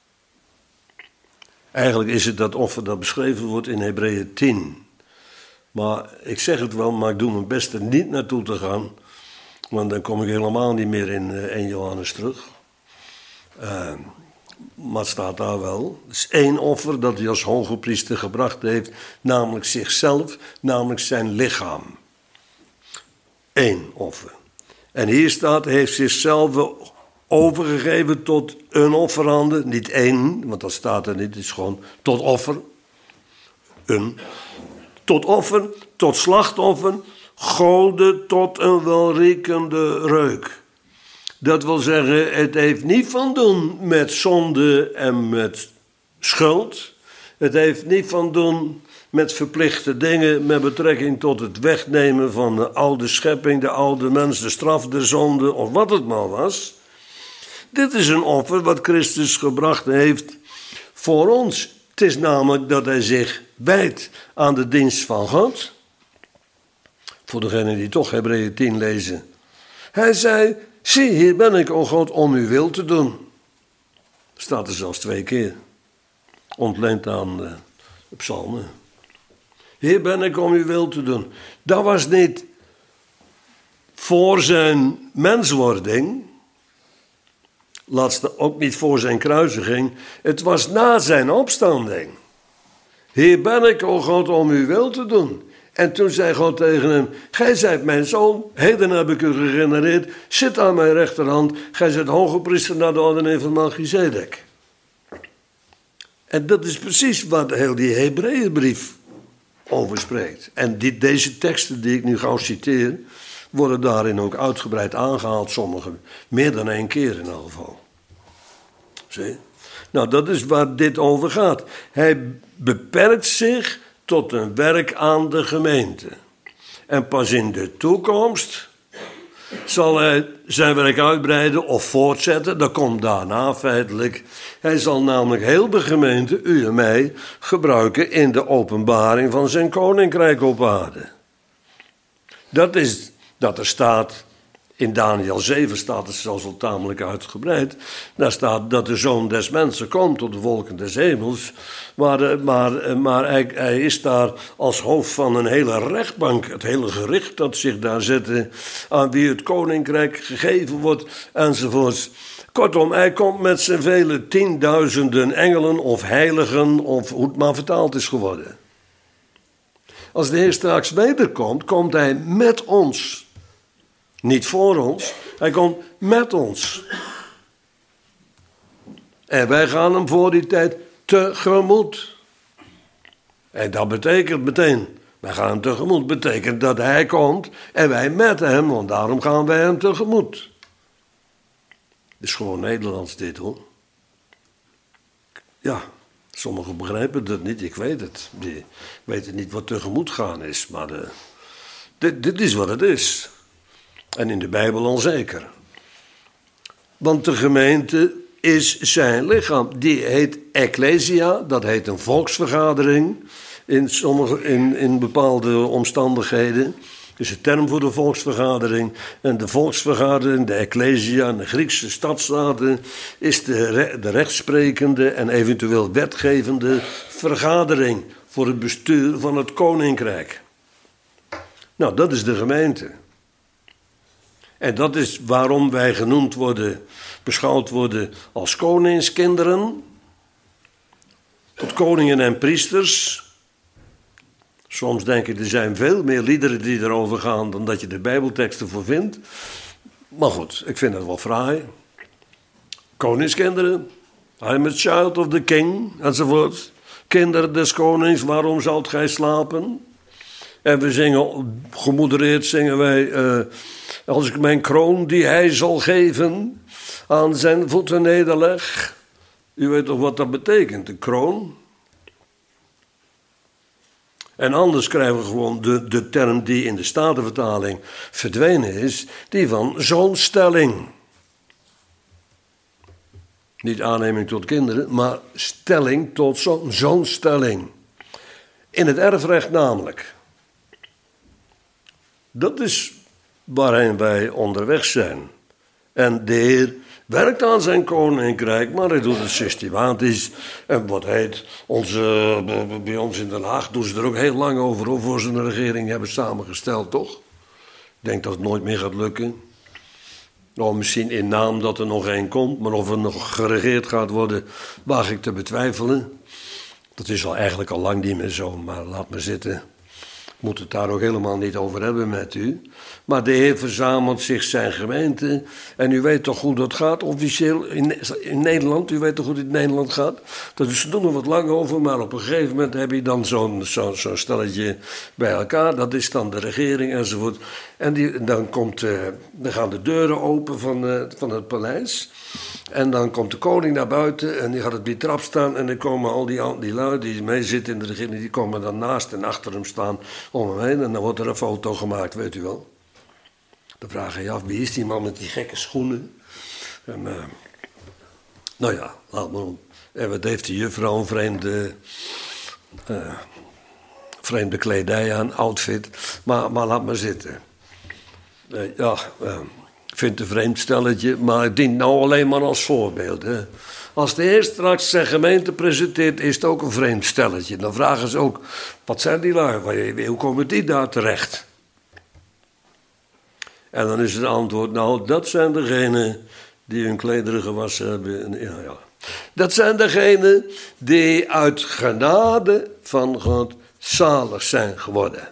Eigenlijk is het dat offer dat beschreven wordt in Hebreeën tien. Maar ik zeg het wel, maar ik doe mijn best er niet naartoe te gaan. Want dan kom ik helemaal niet meer in uh, één Johannes terug. Uh, maar het staat daar wel. Het is één offer dat hij als hoge priester gebracht heeft. Namelijk zichzelf, namelijk zijn lichaam. Eén offer. En hier staat, hij heeft zichzelf overgegeven tot een offerande. Niet één, want dat staat er niet. Het is gewoon tot offer. Een. Tot offer, tot slachtoffer. Gode tot een welriekende reuk. Dat wil zeggen, het heeft niet van doen met zonde en met schuld. Het heeft niet van doen met verplichte dingen met betrekking tot het wegnemen van de oude schepping, de oude mens, de straf, de zonde of wat het maar was. Dit is een offer wat Christus gebracht heeft voor ons. Het is namelijk dat hij zich wijdt aan de dienst van God. Voor degenen die toch Hebreeën tien lezen. Hij zei, zie, hier ben ik, o God, om uw wil te doen. Staat er zelfs twee keer. Ontleend aan de psalmen. Hier ben ik om uw wil te doen. Dat was niet voor zijn menswording. Laatste ook niet voor zijn kruisiging. Het was na zijn opstanding. Hier ben ik, o God, om uw wil te doen. En toen zei God tegen hem, gij zijt mijn zoon, heden heb ik u gegenereerd, zit aan mijn rechterhand, gij zijt hoge priester naar de orde van Melchizedek. En dat is precies wat heel die Hebreeënbrief over spreekt. En die, deze teksten die ik nu gauw citeer, worden daarin ook uitgebreid aangehaald, sommige meer dan één keer in elk geval. Zie? Nou, dat is waar dit over gaat. Hij beperkt zich tot een werk aan de gemeente. En pas in de toekomst zal hij zijn werk uitbreiden of voortzetten. Dat komt daarna feitelijk. Hij zal namelijk heel de gemeente, u en mij, gebruiken in de openbaring van zijn koninkrijk op aarde. Dat is dat er staat, in Daniel zeven staat het zelfs al tamelijk uitgebreid. Daar staat dat de Zoon des Mensen komt op de wolken des hemels. Maar, maar, maar hij, hij is daar als hoofd van een hele rechtbank. Het hele gericht dat zich daar zette. Aan wie het koninkrijk gegeven wordt enzovoorts. Kortom, hij komt met zijn vele tienduizenden engelen of heiligen. Of hoe het maar vertaald is geworden. Als de Heer straks wederkomt, komt hij met ons. Niet voor ons, hij komt met ons. En wij gaan hem voor die tijd tegemoet. En dat betekent meteen, wij gaan hem tegemoet. Betekent dat hij komt en wij met hem, want daarom gaan wij hem tegemoet. Het is gewoon Nederlands dit hoor. Ja, sommigen begrijpen dat niet, ik weet het. Die weten niet wat tegemoet gaan is, maar de, dit, dit is wat het is. En in de Bijbel al zeker. Want de gemeente is zijn lichaam. Die heet Ecclesia, dat heet een volksvergadering in, sommige, in, in bepaalde omstandigheden. Dus een term voor de volksvergadering. En de volksvergadering, de Ecclesia, de Griekse stadstaten, is de, re, de rechtsprekende en eventueel wetgevende vergadering voor het bestuur van het koninkrijk. Nou, dat is de gemeente. En dat is waarom wij genoemd worden, beschouwd worden als koningskinderen, tot koningen en priesters. Soms denk ik, er zijn veel meer liederen die erover gaan dan dat je de Bijbelteksten voor vindt. Maar goed, ik vind het wel fraai. Koningskinderen, I'm a child of the king, enzovoort. Kinderen des konings, waarom zult gij slapen? En we zingen, gemoedereerd zingen wij, uh, als ik mijn kroon die hij zal geven, aan zijn voeten nederleg. U weet toch wat dat betekent, de kroon? En anders krijgen we gewoon de, de term die in de Statenvertaling verdwenen is, die van zoonstelling. Niet aanneming tot kinderen, maar stelling tot zo, zoonstelling. In het erfrecht namelijk. Dat is waarheen wij onderweg zijn. En de Heer werkt aan zijn koninkrijk, maar hij doet het systematisch. En wat heet, onze, bij ons in Den Haag doen ze er ook heel lang over, hoe voor ze een regering hebben samengesteld, toch? Ik denk dat het nooit meer gaat lukken. Nou, misschien in naam dat er nog één komt, maar of er nog geregeerd gaat worden, waag ik te betwijfelen. Dat is al eigenlijk al lang niet meer zo, maar laat me zitten. Ik moet het daar ook helemaal niet over hebben met u. Maar de Heer verzamelt zich zijn gemeente. En u weet toch hoe dat gaat officieel in, in Nederland. U weet toch hoe dit in Nederland gaat. Dat is, ze doen er wat lang over, maar op een gegeven moment heb je dan zo'n, zo'n, zo'n stelletje bij elkaar. Dat is dan de regering enzovoort. En die, dan, komt, uh, dan gaan de deuren open van, uh, van het paleis. En dan komt de koning naar buiten en die gaat op die trap staan. En dan komen al die, die lui die mee zitten in de regering, die komen dan naast en achter hem staan om hem heen. En dan wordt er een foto gemaakt, weet u wel. Dan vraag je je af, wie is die man met die gekke schoenen? En, uh, nou ja, laat maar om. En wat heeft die juffrouw een vreemde, uh, vreemde kledij aan, outfit. Maar, maar laat maar zitten. Uh, ja, uh, ik vind het een vreemd stelletje, maar het dient nou alleen maar als voorbeeld. Hè. Als de Heer straks zijn gemeente presenteert, is het ook een vreemd stelletje. Dan vragen ze ook, wat zijn die lui? Hoe komen die daar terecht? En dan is het antwoord, nou, dat zijn degenen die hun klederen gewassen hebben. Ja, ja. Dat zijn degenen die uit genade van God zalig zijn geworden.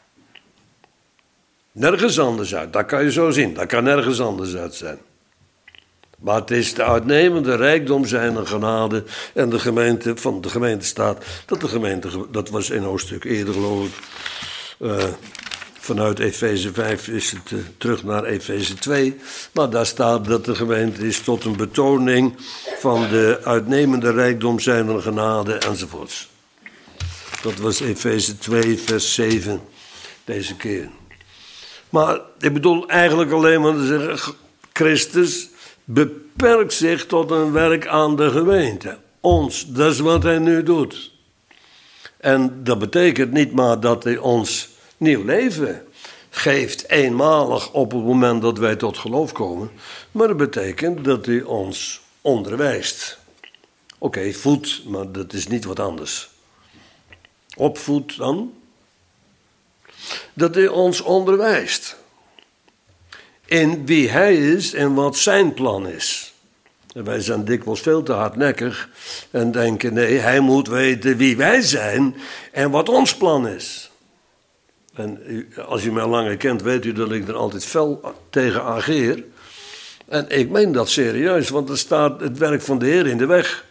Nergens anders uit, dat kan je zo zien, dat kan nergens anders uit zijn. Maar het is de uitnemende rijkdom zijn genade en de gemeente van de gemeente staat, dat de gemeente, dat was een hoofdstuk eerder geloof ik, uh, vanuit Efeze vijf is het uh, terug naar Efeze twee, maar daar staat dat de gemeente is tot een betoning van de uitnemende rijkdom zijn genade enzovoorts. Dat was Efeze twee vers zeven deze keer. Maar ik bedoel eigenlijk alleen maar te zeggen, Christus beperkt zich tot een werk aan de gemeente. Ons, dat is wat hij nu doet. En dat betekent niet maar dat hij ons nieuw leven geeft, eenmalig op het moment dat wij tot geloof komen. Maar dat betekent dat hij ons onderwijst. Oké, okay, voedt, maar dat is niet wat anders. Opvoedt dan. Dat hij ons onderwijst in wie hij is en wat zijn plan is. En wij zijn dikwijls veel te hardnekkig en denken, nee, hij moet weten wie wij zijn en wat ons plan is. En als u mij langer kent, weet u dat ik er altijd fel tegen ageer. En ik meen dat serieus, want er staat het werk van de Heer in de weg.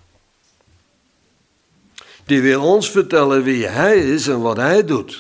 Die wil ons vertellen wie hij is en wat hij doet.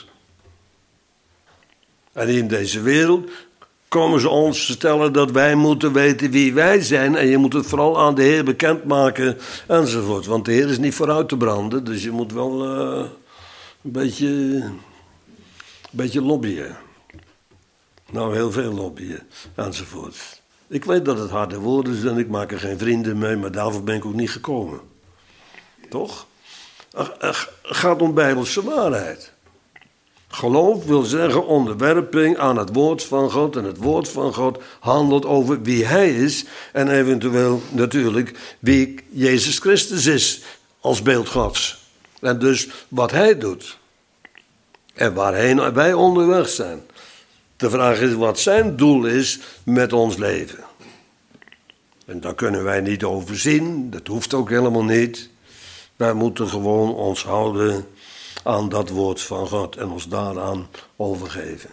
En in deze wereld komen ze ons vertellen dat wij moeten weten wie wij zijn. En je moet het vooral aan de Heer bekendmaken enzovoort. Want de Heer is niet vooruit te branden. Dus je moet wel uh, een beetje, een beetje lobbyen. Nou, heel veel lobbyen enzovoort. Ik weet dat het harde woorden zijn. Ik maak er geen vrienden mee. Maar daarvoor ben ik ook niet gekomen. Toch? Het gaat om bijbelse waarheid. Geloof wil zeggen onderwerping aan het woord van God. En het woord van God handelt over wie hij is. En eventueel natuurlijk wie Jezus Christus is als beeld Gods. En dus wat hij doet. En waarheen wij onderweg zijn. De vraag is wat zijn doel is met ons leven. En daar kunnen wij niet overzien. Dat hoeft ook helemaal niet. Wij moeten gewoon ons houden aan dat woord van God. En ons daaraan overgeven.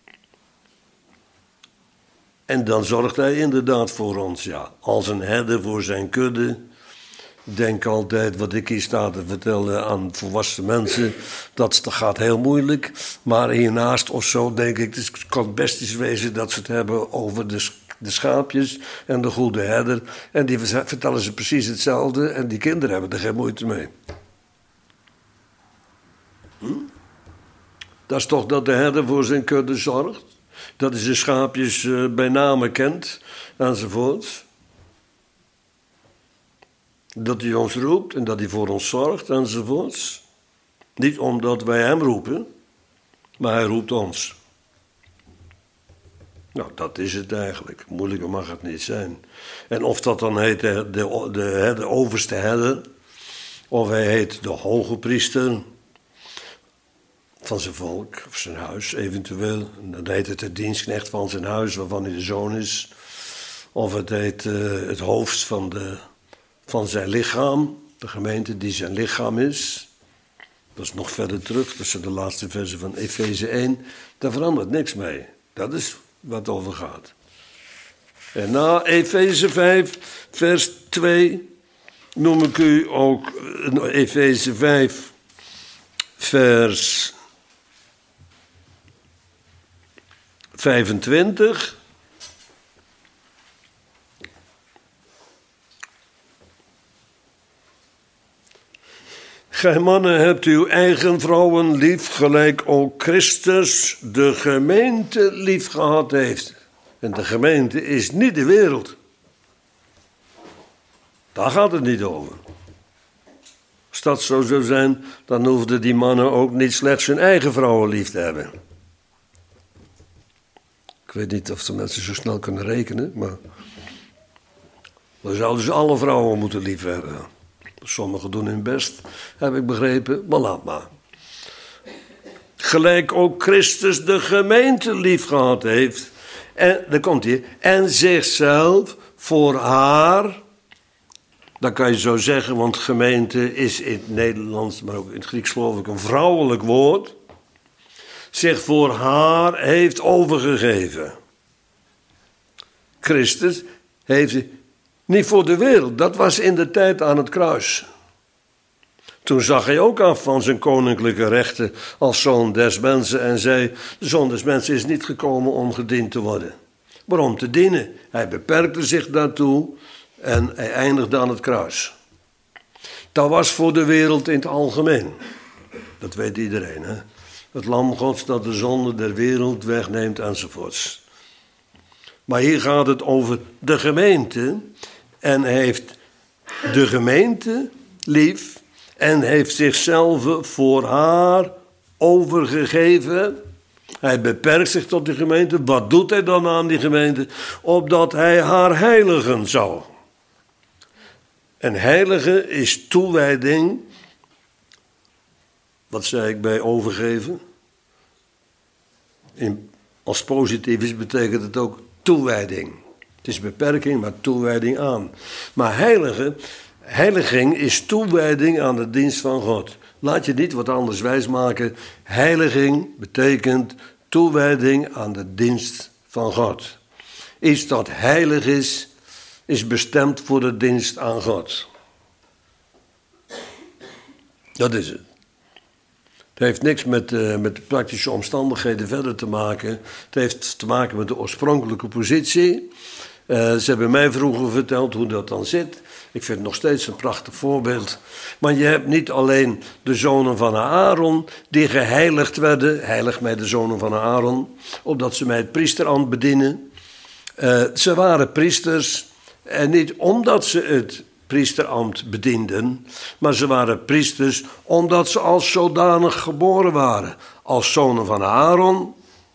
En dan zorgt hij inderdaad voor ons, ja. Als een herder voor zijn kudde. Denk altijd wat ik hier sta te vertellen aan volwassen mensen. Dat gaat heel moeilijk. Maar hiernaast of zo denk ik, het kan best eens wezen dat ze het hebben over de, de schaapjes en de goede herder. En die vertellen ze precies hetzelfde en die kinderen hebben er geen moeite mee. Hm? Dat is toch dat de herder voor zijn kudde zorgt. Dat hij zijn schaapjes uh, bij name kent enzovoort. Dat hij ons roept en dat hij voor ons zorgt enzovoorts. Niet omdat wij hem roepen, maar hij roept ons. Nou, dat is het eigenlijk. Moeilijker mag het niet zijn. En of dat dan heet de, de, de, de overste herder, of hij heet de hoge priester van zijn volk, of zijn huis eventueel. Dan heet het de dienstknecht van zijn huis, waarvan hij de zoon is. Of het heet uh, het hoofd van de... van zijn lichaam, de gemeente die zijn lichaam is. Dat is nog verder terug, dat zijn de laatste versen van Efeze één. Daar verandert niks mee. Dat is wat het over gaat. En na Efeze vijf, vers twee, noem ik u ook Efeze vijf, vers vijfentwintig... Gij mannen hebt uw eigen vrouwen lief, gelijk ook Christus de gemeente lief gehad heeft. En de gemeente is niet de wereld. Daar gaat het niet over. Als dat zo zou zijn, dan hoefden die mannen ook niet slechts hun eigen vrouwen lief te hebben. Ik weet niet of de mensen zo snel kunnen rekenen, maar dan zouden ze alle vrouwen moeten lief hebben. Sommigen doen hun best, heb ik begrepen, maar laat maar. Gelijk ook Christus de gemeente lief gehad heeft. En, daar komt hij, en zichzelf voor haar. Dat kan je zo zeggen, want gemeente is in het Nederlands, maar ook in het Grieks geloof ik, een vrouwelijk woord. Zich voor haar heeft overgegeven. Christus heeft niet voor de wereld, dat was in de tijd aan het kruis. Toen zag hij ook af van zijn koninklijke rechten als zoon des mensen en zei, de zoon des mensen is niet gekomen om gediend te worden, maar om te dienen. Hij beperkte zich daartoe en hij eindigde aan het kruis. Dat was voor de wereld in het algemeen. Dat weet iedereen, hè? Het lam Gods dat de zonde der wereld wegneemt enzovoorts. Maar hier gaat het over de gemeente. En heeft de gemeente lief. En heeft zichzelf voor haar overgegeven. Hij beperkt zich tot die gemeente. Wat doet hij dan aan die gemeente? Opdat hij haar heiligen zou. En heilige is toewijding. Wat zei ik bij overgeven? In, als positief is betekent het ook toewijding. Het is beperking, maar toewijding aan. Maar heilige, heiliging is toewijding aan de dienst van God. Laat je niet wat anders wijsmaken. Heiliging betekent toewijding aan de dienst van God. Iets dat heilig is, is bestemd voor de dienst aan God. Dat is het. Het heeft niks met, uh, met de praktische omstandigheden verder te maken. Het heeft te maken met de oorspronkelijke positie. Uh, ze hebben mij vroeger verteld hoe dat dan zit. Ik vind het nog steeds een prachtig voorbeeld. Maar je hebt niet alleen de zonen van Aaron die geheiligd werden. Heilig mij de zonen van Aaron, opdat ze mij het priesterambt bedienen. Uh, ze waren priesters en niet omdat ze het priesterambt bedienden, maar ze waren priesters omdat ze als zodanig geboren waren. Als zonen van Aaron.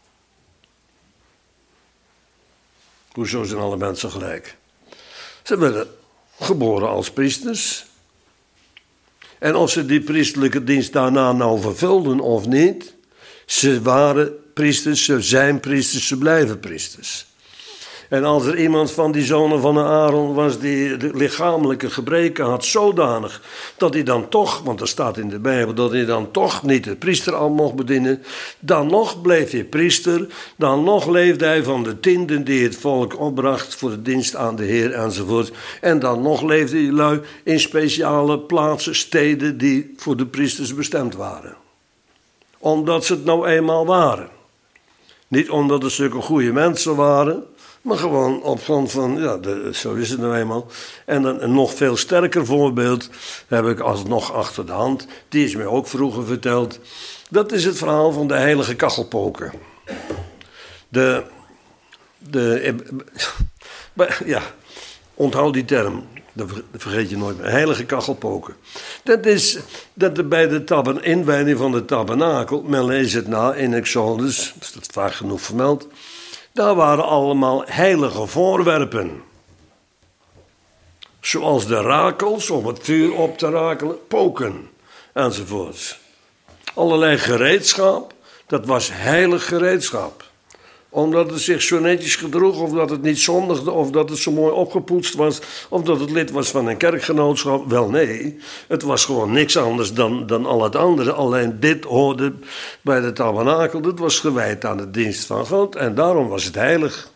Hoezo zijn alle mensen gelijk? Ze werden geboren als priesters. En of ze die priesterlijke dienst daarna nou vervulden of niet, ze waren priesters, ze zijn priesters, ze blijven priesters. En als er iemand van die zonen van Aaron was die de lichamelijke gebreken had zodanig, dat hij dan toch, want er staat in de Bijbel, dat hij dan toch niet het priesterambt mocht bedienen, dan nog bleef hij priester, dan nog leefde hij van de tienden die het volk opbracht voor de dienst aan de Heer enzovoort. En dan nog leefde hij lui in speciale plaatsen, steden die voor de priesters bestemd waren. Omdat ze het nou eenmaal waren. Niet omdat het zulke goede mensen waren, maar gewoon op grond van, ja, de, zo is het nou eenmaal. En een, een nog veel sterker voorbeeld heb ik alsnog achter de hand. Die is mij ook vroeger verteld. Dat is het verhaal van de heilige kachelpoker. De, de, ja, onthoud die term. Dat vergeet je nooit meer. Heilige kachelpoker. Dat is dat er bij de taber, inwijding van de tabernakel, men leest het na in Exodus, is dat vaak genoeg vermeld. Daar waren allemaal heilige voorwerpen. Zoals de rakels om het vuur op te rakelen, poken enzovoorts. Allerlei gereedschap, dat was heilig gereedschap. Omdat het zich zo netjes gedroeg, of dat het niet zondigde, of dat het zo mooi opgepoetst was, of dat het lid was van een kerkgenootschap. Wel nee, het was gewoon niks anders dan, dan al het andere. Alleen dit hoorde bij de tabernakel, dat was gewijd aan de dienst van God en daarom was het heilig.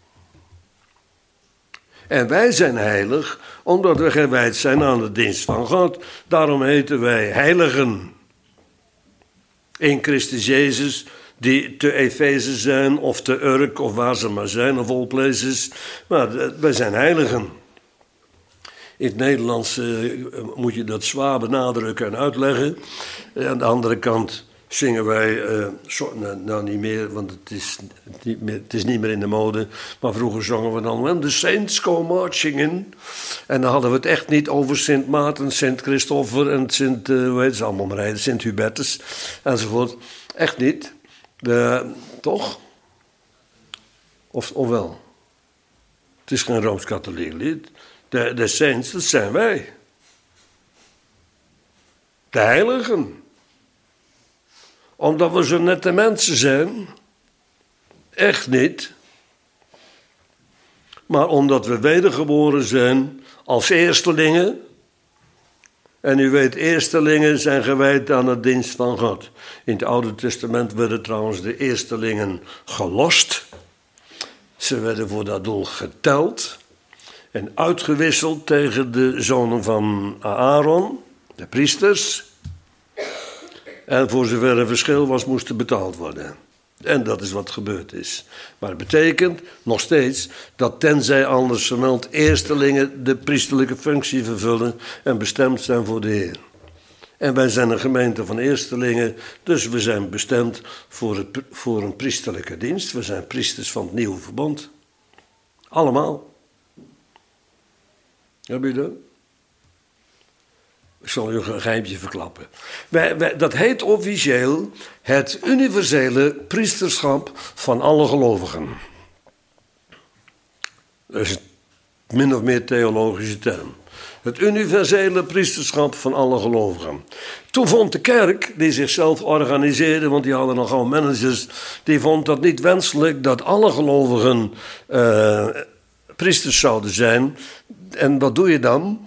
En wij zijn heilig, omdat we gewijd zijn aan de dienst van God. Daarom heten wij heiligen. In Christus Jezus, die te Efeze zijn, of te Urk, of waar ze maar zijn, of all places. Maar wij zijn heiligen. In het Nederlands uh, moet je dat zwaar benadrukken en uitleggen. En aan de andere kant zingen wij, uh, so, nou, nou niet meer, want het is niet meer, het is niet meer in de mode. Maar vroeger zongen we dan, when the saints go marching in. En dan hadden we het echt niet over Sint Maarten, Sint Christopher en Sint, uh, hoe heet ze allemaal maar, Sint Hubertus enzovoort. Echt niet. De, toch? Of, of wel? Het is geen Rooms-Katholiek lied. De, de saints, dat zijn wij. De heiligen. Omdat we zo nette mensen zijn. Echt niet. Maar omdat we wedergeboren zijn als eerstelingen. En u weet, eerstelingen zijn gewijd aan de dienst van God. In het Oude Testament werden trouwens de eerstelingen gelost. Ze werden voor dat doel geteld en uitgewisseld tegen de zonen van Aaron, de priesters. En voor zover er verschil was, moest er betaald worden. En dat is wat gebeurd is. Maar het betekent nog steeds dat tenzij anders vermeld eerstelingen de priesterlijke functie vervullen en bestemd zijn voor de Heer. En wij zijn een gemeente van eerstelingen, dus we zijn bestemd voor, het, voor een priesterlijke dienst. We zijn priesters van het nieuwe verbond. Allemaal. Heb je dat? Ik zal u een geheimtje verklappen. Wij, wij, dat heet officieel het universele priesterschap van alle gelovigen. Dat is een min of meer theologische term. Het universele priesterschap van alle gelovigen. Toen vond de kerk, die zichzelf organiseerde, want die hadden nogal managers, die vond dat niet wenselijk dat alle gelovigen uh, priesters zouden zijn. En wat doe je dan?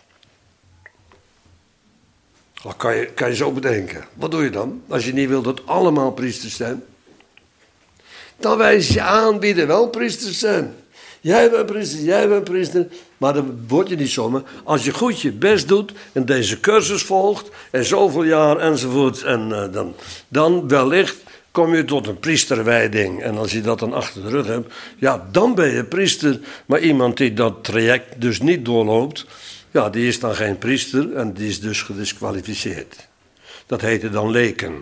Dat kan je, kan je zo bedenken. Wat doe je dan? Als je niet wil dat allemaal priesters zijn. Dan wijs je aan wie er wel priesters zijn. Jij bent priester, jij bent priester. Maar dan word je niet zomaar. Als je goed je best doet en deze cursus volgt. En zoveel jaar enzovoort. En uh, dan, dan wellicht kom je tot een priesterwijding. En als je dat dan achter de rug hebt. Ja, dan ben je priester. Maar iemand die dat traject dus niet doorloopt. Ja, die is dan geen priester en die is dus gedisqualificeerd. Dat heette dan leken.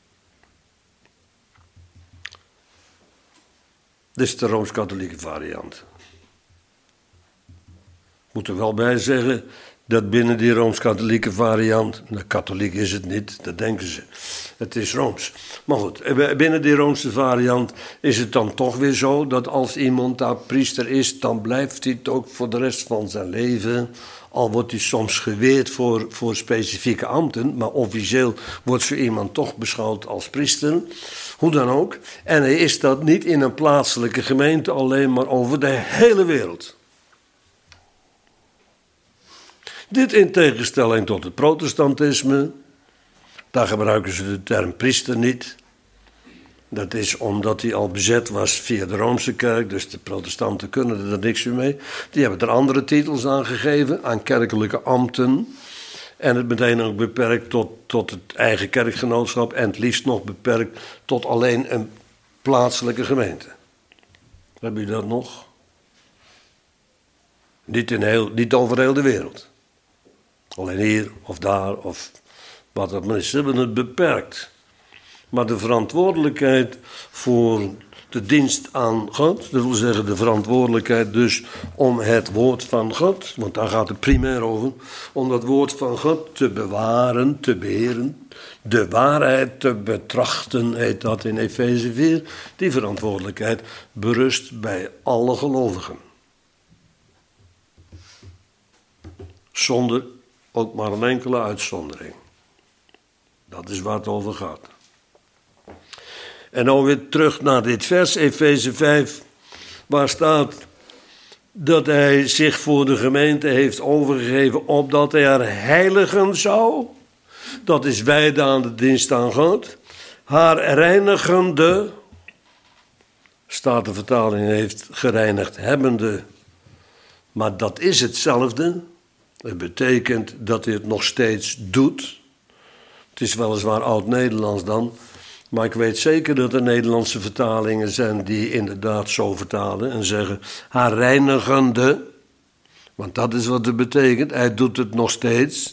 Dit is de Rooms-Katholieke variant. Ik moet er wel bij zeggen dat binnen die Rooms-Katholieke variant, nou, katholiek is het niet, dat denken ze. Het is Rooms. Maar goed, binnen die Roomse variant is het dan toch weer zo dat als iemand daar priester is, dan blijft hij het ook voor de rest van zijn leven Al wordt hij soms geweerd voor, voor specifieke ambten, maar officieel wordt zo iemand toch beschouwd als priester. Hoe dan ook. En hij is dat niet in een plaatselijke gemeente alleen, maar over de hele wereld. Dit in tegenstelling tot het protestantisme. Daar gebruiken ze de term priester niet. Dat is omdat hij al bezet was via de Roomse kerk, dus de protestanten kunnen er niks meer mee. Die hebben er andere titels aan gegeven, aan kerkelijke ambten. En het meteen ook beperkt tot, tot het eigen kerkgenootschap en het liefst nog beperkt tot alleen een plaatselijke gemeente. Heb je dat nog? Niet, in heel, niet over heel de wereld. Alleen hier of daar of wat dat maar is. Ze hebben het beperkt. Maar de verantwoordelijkheid voor de dienst aan God, dat wil zeggen de verantwoordelijkheid dus om het woord van God, want daar gaat het primair over, om dat woord van God te bewaren, te beheren, de waarheid te betrachten, heet dat in Efeze vier. Die verantwoordelijkheid berust bij alle gelovigen. Zonder ook maar een enkele uitzondering. Dat is waar het over gaat. En dan weer terug naar dit vers, Efeze vijf, waar staat dat hij zich voor de gemeente heeft overgegeven, opdat hij haar heiligen zou. Dat is wijden aan de dienst aan God. Haar reinigende, staat de vertaling, heeft gereinigd hebbende, maar dat is hetzelfde. Het betekent dat hij het nog steeds doet. Het is weliswaar oud-Nederlands dan, maar ik weet zeker dat er Nederlandse vertalingen zijn die inderdaad zo vertalen en zeggen haar reinigende, want dat is wat het betekent, hij doet het nog steeds.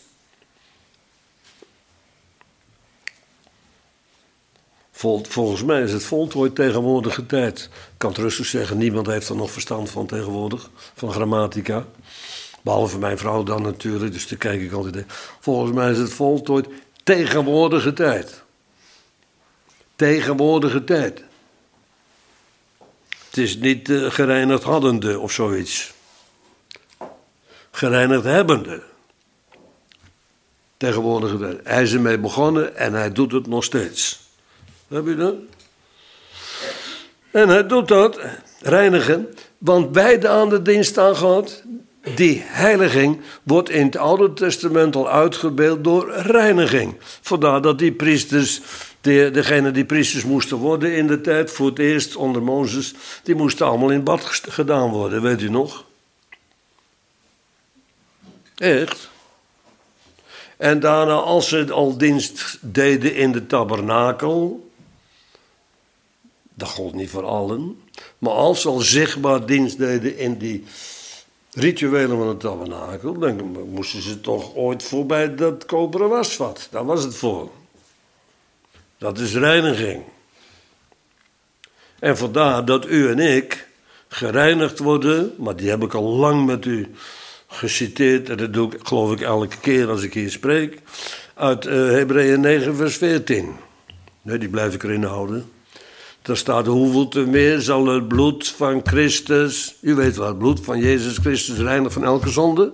Vol, volgens mij is het voltooid tegenwoordige tijd. Ik kan het rustig zeggen, niemand heeft er nog verstand van tegenwoordig, van grammatica. Behalve mijn vrouw dan natuurlijk, dus daar kijk ik altijd in. Volgens mij is het voltooid tegenwoordige tijd. Tegenwoordige tijd. Het is niet uh, gereinigd haddende of zoiets. Gereinigd hebbende. Tegenwoordige tijd. Hij is ermee begonnen en hij doet het nog steeds. Heb je dat? En hij doet dat, reinigen, want beide aan de dienst aan God. Die heiliging wordt in het Oude Testament al uitgebeeld door reiniging. Vandaar dat die priesters, de, degene die priesters moesten worden in de tijd, voor het eerst onder Mozes, die moesten allemaal in bad gedaan worden, weet u nog? Echt? En daarna, als ze al dienst deden in de tabernakel, dat gold niet voor allen, maar als ze al zichtbaar dienst deden in die rituelen van het tabernakel, dan moesten ze toch ooit voorbij dat koperen wasvat. Daar was het voor. Dat is reiniging. En vandaar dat u en ik gereinigd worden, maar die heb ik al lang met u geciteerd, en dat doe ik geloof ik elke keer als ik hier spreek, uit uh, Hebreeën negen vers veertien. Nee, die blijf ik erin houden. Daar staat, hoeveel te meer zal het bloed van Christus, u weet wel, het bloed van Jezus Christus reinigt van elke zonde.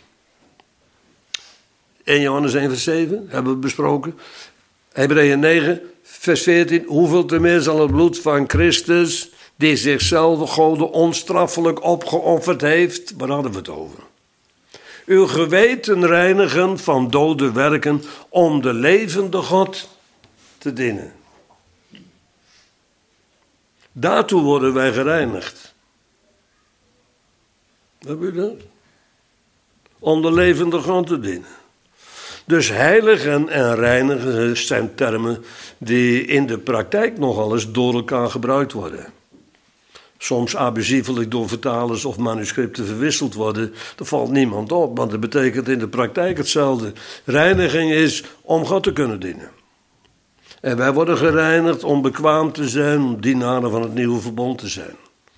Eerste Johannes één vers zeven, hebben we besproken. Hebreeën negen vers veertien, hoeveel te meer zal het bloed van Christus, die zichzelf Gode onstraffelijk opgeofferd heeft, waar hadden we het over? Uw geweten reinigen van dode werken om de levende God te dienen. Daartoe worden wij gereinigd. Heb je dat? Om de levende God te dienen. Dus heiligen en reinigen zijn termen die in de praktijk nogal eens door elkaar gebruikt worden. Soms abusievelijk door vertalers of manuscripten verwisseld worden. Daar valt niemand op, want dat betekent in de praktijk hetzelfde. Reiniging is om God te kunnen dienen. En wij worden gereinigd om bekwaam te zijn, om dienaren van het nieuwe verbond te zijn.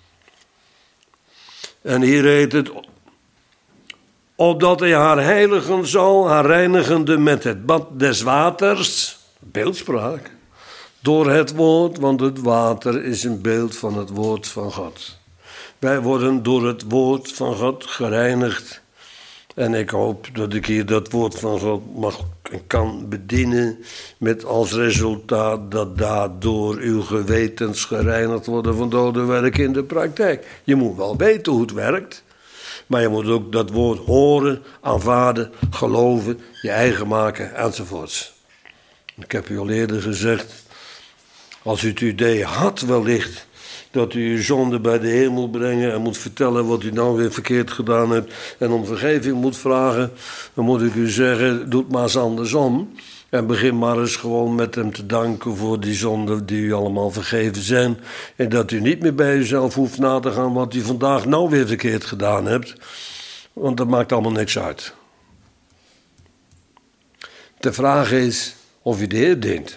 En hier heet het, opdat hij haar heiligen zal, haar reinigende met het bad des waters, beeldspraak, door het woord, want het water is een beeld van het woord van God. Wij worden door het woord van God gereinigd En ik hoop dat ik hier dat woord van God mag en kan bedienen met als resultaat dat daardoor uw gewetens gereinigd worden van dode werk in de praktijk. Je moet wel weten hoe het werkt, maar je moet ook dat woord horen, aanvaarden, geloven, je eigen maken enzovoorts. Ik heb u al eerder gezegd, als u het idee had wellicht dat u uw zonde bij de Heer moet brengen en moet vertellen wat u nou weer verkeerd gedaan hebt en om vergeving moet vragen, dan moet ik u zeggen, doe het maar eens andersom. En begin maar eens gewoon met hem te danken voor die zonden die u allemaal vergeven zijn. En dat u niet meer bij uzelf hoeft na te gaan wat u vandaag nou weer verkeerd gedaan hebt. Want dat maakt allemaal niks uit. De vraag is of u de Heer dient.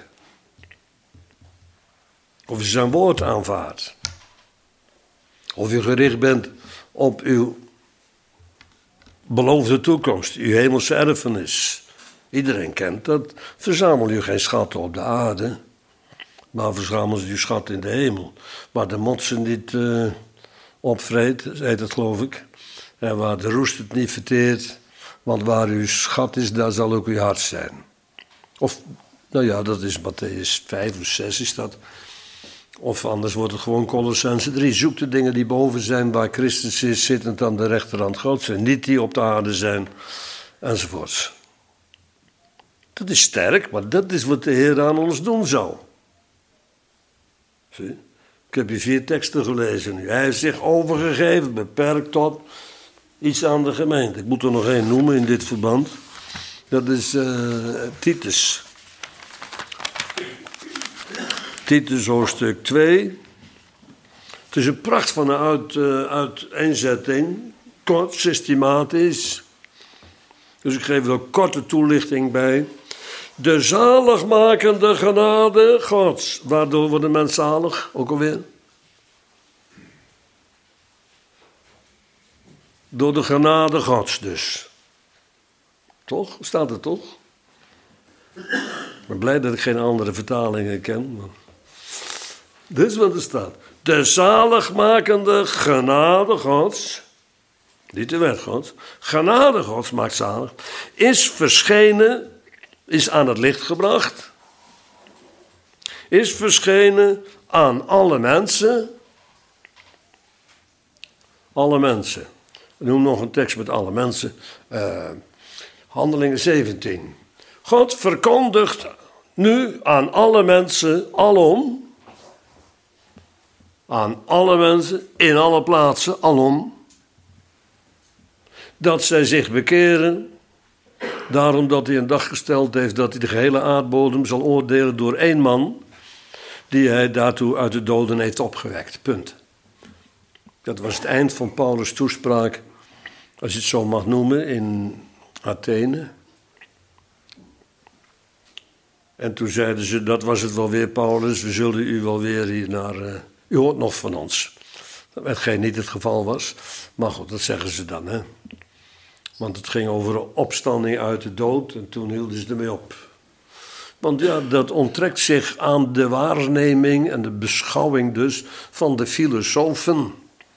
Of u zijn woord aanvaardt. Of u gericht bent op uw beloofde toekomst, uw hemelse erfenis. Iedereen kent dat. Verzamel u geen schatten op de aarde, maar verzamel uw schat in de hemel. Waar de mot ze niet uh, opvreet, heet het geloof ik. En waar de roest het niet verteert. Want waar uw schat is, daar zal ook uw hart zijn. Of, nou ja, dat is Mattheüs vijf of zes is dat. Of anders wordt het gewoon Colossenzen drie. Zoek de dingen die boven zijn, waar Christus is, zittend aan de rechterhand Gods. En niet die op de aarde zijn, enzovoorts. Dat is sterk, maar dat is wat de Heer aan ons doen zou. Zie? Ik heb hier vier teksten gelezen nu. Hij heeft zich overgegeven, beperkt tot iets aan de gemeente. Ik moet er nog één noemen in dit verband. Dat is uh, Titus. Titus hoofdstuk twee. Het is een pracht van een uit, uh, uiteenzetting. Kort, systematisch. Dus ik geef er ook korte toelichting bij. De zaligmakende genade Gods. Waardoor wordt de mens zalig? Ook alweer. Door de genade Gods dus. Toch? Staat er toch? Ik ben blij dat ik geen andere vertalingen ken. Maar... dit is wat er staat. De zaligmakende genade Gods. Niet de wet Gods. Genade Gods maakt zalig. Is verschenen. Is aan het licht gebracht. Is verschenen aan alle mensen. Alle mensen. Ik noem nog een tekst met alle mensen. Uh, Handelingen zeventien. God verkondigt nu aan alle mensen alom. Aan alle mensen, in alle plaatsen, alom. Dat zij zich bekeren. Daarom dat hij een dag gesteld heeft dat hij de gehele aardbodem zal oordelen door één man. Die hij daartoe uit de doden heeft opgewekt. Punt. Dat was het eind van Paulus' toespraak. Als je het zo mag noemen, in Athene. En toen zeiden ze, dat was het wel weer Paulus, we zullen u wel weer hier naar... Uh, u hoort nog van ons. Hetgeen niet het geval was. Maar goed, dat zeggen ze dan, hè. Want het ging over een opstanding uit de dood en toen hielden ze ermee op. Want ja, dat onttrekt zich aan de waarneming en de beschouwing dus van de filosofen.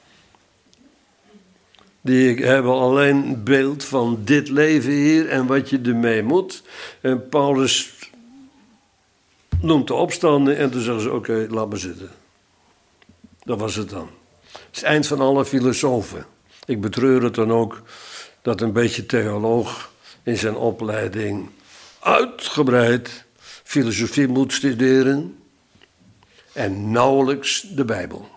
Die hebben alleen beeld van dit leven hier en wat je ermee moet. En Paulus noemt de opstanding en toen zeggen ze, oké, okay, laat maar zitten. Dat was het dan. Het is het eind van alle filosofen. Ik betreur het dan ook dat een beetje theoloog in zijn opleiding uitgebreid filosofie moet studeren en nauwelijks de Bijbel.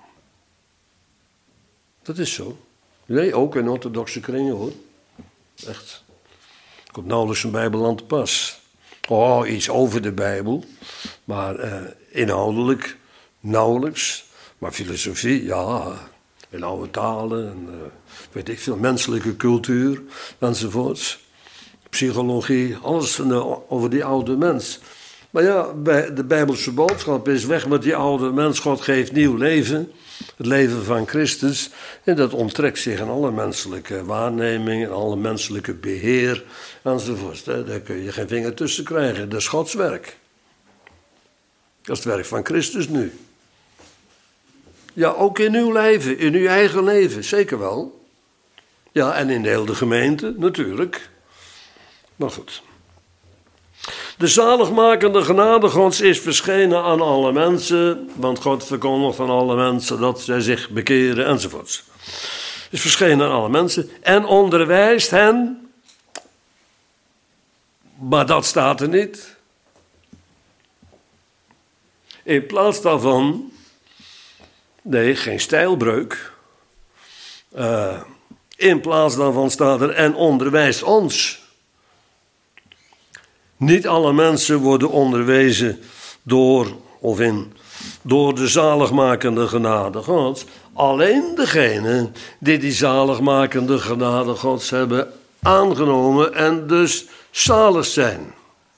Dat is zo. Nee, ook in orthodoxe kringen hoor. Echt. Er komt nauwelijks een Bijbel aan te pas. Oh, iets over de Bijbel. Maar uh, inhoudelijk nauwelijks. Maar filosofie, ja. In oude talen. En, uh, weet ik veel. Menselijke cultuur. Enzovoorts. Psychologie. Alles uh, over die oude mens. Maar ja, bij de Bijbelse boodschap is weg met die oude mens. God geeft nieuw leven. Het leven van Christus. En dat onttrekt zich aan alle menselijke waarneming. En alle menselijke beheer. Enzovoort. Daar kun je geen vinger tussen krijgen. Dat is Gods werk. Dat is het werk van Christus nu. Ja, ook in uw leven. In uw eigen leven. Zeker wel. Ja, en in de hele gemeente, natuurlijk. Maar goed. De zaligmakende genade Gods is verschenen aan alle mensen, want God verkondigt aan alle mensen dat zij zich bekeren enzovoorts. Is verschenen aan alle mensen en onderwijst hen, maar dat staat er niet. In plaats daarvan, nee, geen stijlbreuk. Uh, in plaats daarvan staat er en onderwijst ons. Niet alle mensen worden onderwezen door, of in, door de zaligmakende genade Gods. Alleen degenen die die zaligmakende genade Gods hebben aangenomen en dus zalig zijn.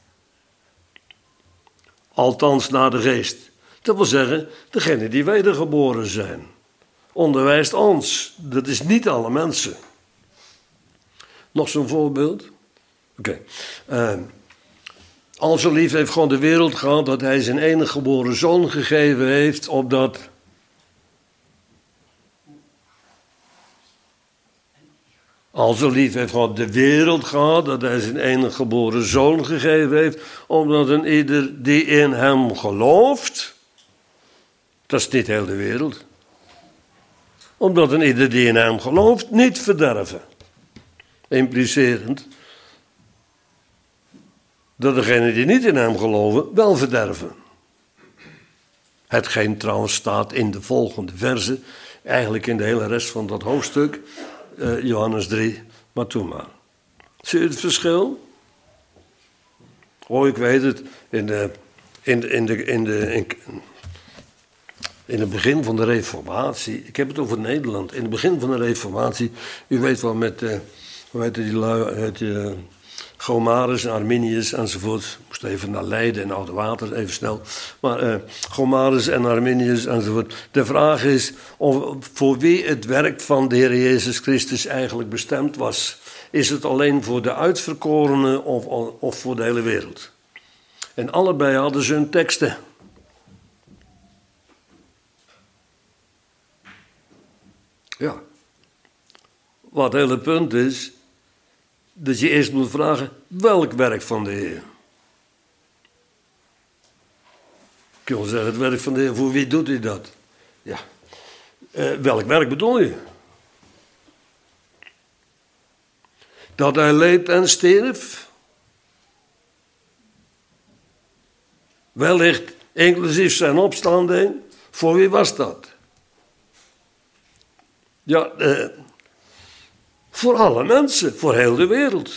Althans naar de geest. Dat wil zeggen, degenen die wedergeboren zijn. Onderwijst ons. Dat is niet alle mensen. Nog zo'n voorbeeld? Oké. Okay. Uh, Al zo lief heeft God de wereld gehad dat hij zijn enige geboren zoon gegeven heeft, opdat Al zo lief heeft God de wereld gehad dat hij zijn enige geboren zoon gegeven heeft, omdat een ieder die in hem gelooft, dat is niet heel de wereld, omdat een ieder die in hem gelooft niet verderven. Implicerend dat degenen die niet in hem geloven wel verderven. Hetgeen trouwens staat in de volgende verse, eigenlijk in de hele rest van dat hoofdstuk, uh, Johannes drie, maar toen maar. Zie je het verschil? Oh, ik weet het, in, de, in, de, in, de, in, de, in, in het begin van de reformatie, ik heb het over Nederland, in het begin van de reformatie, u weet wel met, uh, hoe heet die lui, het, uh, Gomarus en Arminius enzovoort. Ik moest even naar Leiden en Oudewater, even snel. Maar uh, Gomarus en Arminius enzovoort. De vraag is of, voor wie het werk van de Heer Jezus Christus eigenlijk bestemd was. Is het alleen voor de uitverkorenen of, of voor de hele wereld? En allebei hadden ze hun teksten. Ja. Wat het hele punt is, dat je eerst moet vragen, welk werk van de Heer? Ik kan wel zeggen, het werk van de Heer, voor wie doet hij dat? Ja, uh, welk werk bedoel je? Dat hij leed en stierf? Wellicht inclusief zijn opstanding? Voor wie was dat? Ja, uh, voor alle mensen, voor heel de wereld.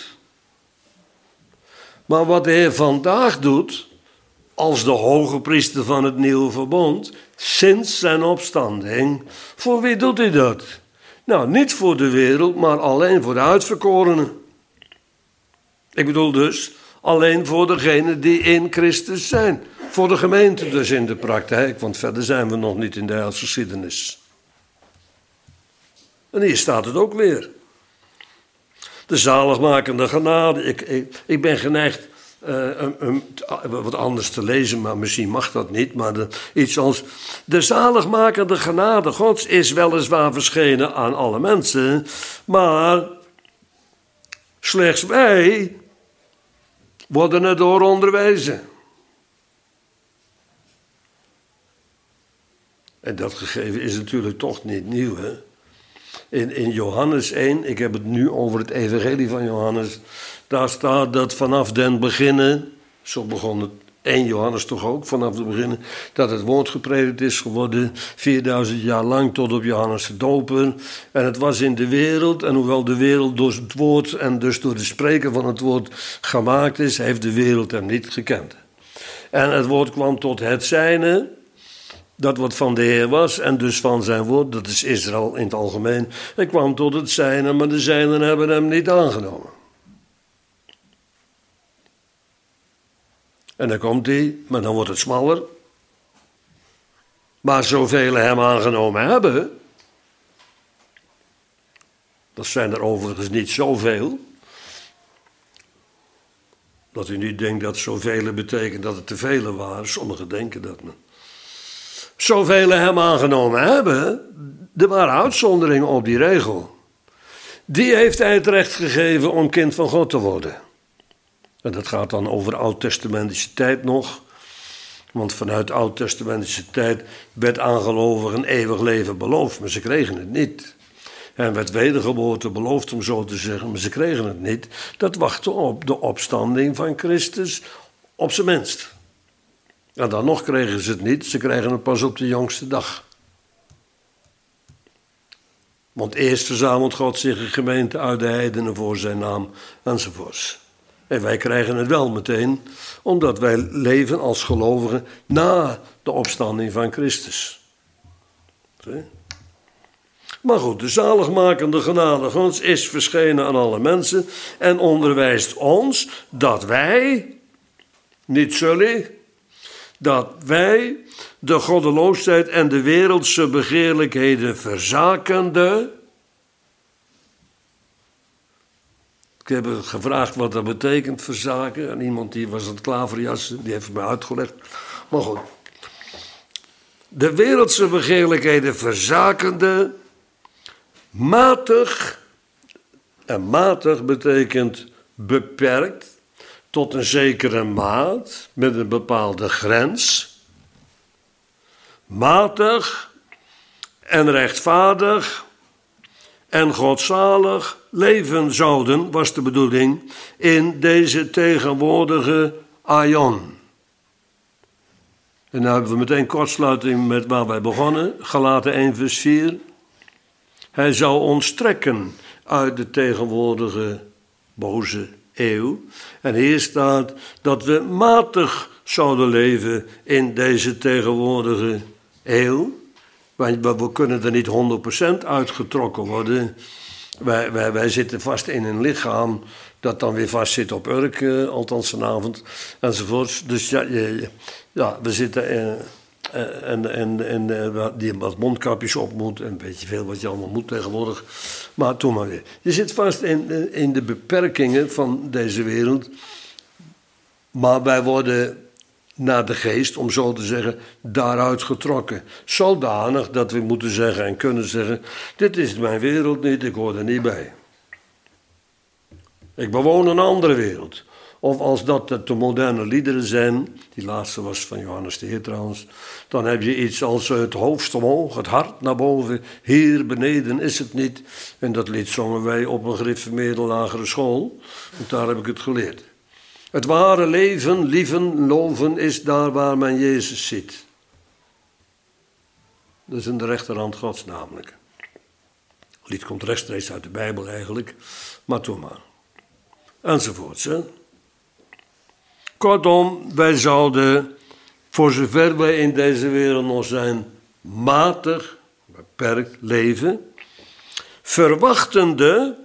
Maar wat de Heer vandaag doet, als de hoge priester van het nieuwe verbond, sinds zijn opstanding, voor wie doet hij dat? Nou, niet voor de wereld, maar alleen voor de uitverkorenen. Ik bedoel dus, alleen voor degenen die in Christus zijn. Voor de gemeente dus in de praktijk, want verder zijn we nog niet in de heilsgeschiedenis. En hier staat het ook weer. De zaligmakende genade. Ik, ik, ik ben geneigd uh, um, um, wat anders te lezen, maar misschien mag dat niet. Maar de, iets als, de zaligmakende genade Gods is weliswaar verschenen aan alle mensen, maar slechts wij worden erdoor onderwezen. En dat gegeven is natuurlijk toch niet nieuw, hè? In, in Johannes één, ik heb het nu over het evangelie van Johannes, daar staat dat vanaf den beginnen, zo begon het één Johannes toch ook, vanaf het beginnen, dat het woord gepredikt is geworden, vierduizend jaar lang tot op Johannes de Doper. En het was in de wereld, en hoewel de wereld door het woord en dus door de spreker van het woord gemaakt is, heeft de wereld hem niet gekend. En het woord kwam tot het zijne, dat wat van de Heer was en dus van zijn woord, dat is Israël in het algemeen. Hij kwam tot het zijne, maar de zijnen hebben hem niet aangenomen. En dan komt hij, maar dan wordt het smaller. Maar zoveel hem aangenomen hebben, dat zijn er overigens niet zoveel, dat u niet denkt dat zoveel betekent dat het te vele waren. Sommigen denken dat men. Zoveel hem aangenomen hebben, er waren uitzonderingen op die regel. Die heeft hij het recht gegeven om kind van God te worden. En dat gaat dan over oud-testamentische tijd nog. Want vanuit oud-testamentische tijd werd aan gelovigen eeuwig leven beloofd, maar ze kregen het niet. En werd wedergeboorte beloofd, om zo te zeggen, maar ze kregen het niet. Dat wachtte op de opstanding van Christus op zijn minst. En dan nog kregen ze het niet, ze kregen het pas op de jongste dag. Want eerst verzamelt God zich een gemeente uit de heidenen voor zijn naam enzovoorts. En wij krijgen het wel meteen, omdat wij leven als gelovigen na de opstanding van Christus. Zie? Maar goed, de zaligmakende genade Gods is verschenen aan alle mensen en onderwijst ons dat wij, niet zullen, dat wij de goddeloosheid en de wereldse begeerlijkheden verzakende. Ik heb gevraagd wat dat betekent, verzaken. En iemand die was aan het klaverjassen, die heeft me uitgelegd. Maar goed. De wereldse begeerlijkheden verzakende, matig. En matig betekent beperkt tot een zekere maat, met een bepaalde grens. Matig en rechtvaardig en godzalig leven zouden, was de bedoeling, in deze tegenwoordige aion. En nu hebben we meteen kortsluiting met waar wij begonnen, Galaten één vers vier. Hij zou ons trekken uit de tegenwoordige boze eeuw. En hier staat dat we matig zouden leven in deze tegenwoordige eeuw. Want we kunnen er niet honderd procent uitgetrokken worden. Wij, wij, wij zitten vast in een lichaam dat dan weer vast zit op Urk, uh, althans vanavond, enzovoorts. Dus ja, ja, ja we zitten uh, uh, en, en, en uh, die wat mondkapjes op moet en weet je veel wat je allemaal moet tegenwoordig. Maar toen maar weer. Je zit vast in, uh, in de beperkingen van deze wereld. Maar wij worden naar de geest, om zo te zeggen, daaruit getrokken. Zodanig dat we moeten zeggen en kunnen zeggen, dit is mijn wereld niet, ik hoor er niet bij. Ik bewoon een andere wereld. Of als dat de moderne liederen zijn, die laatste was van Johannes de Heer trouwens, dan heb je iets als het hoofd omhoog, het hart naar boven, hier beneden is het niet. En dat lied zongen wij op een gereformeerde lagere school, want daar heb ik het geleerd. Het ware leven, lieven, loven is daar waar men Jezus ziet. Dat is in de rechterhand Gods namelijk. Het lied komt rechtstreeks uit de Bijbel eigenlijk, maar toen maar. Enzovoorts. Hè? Kortom, wij zouden, voor zover wij in deze wereld nog zijn, matig, beperkt leven, verwachtende.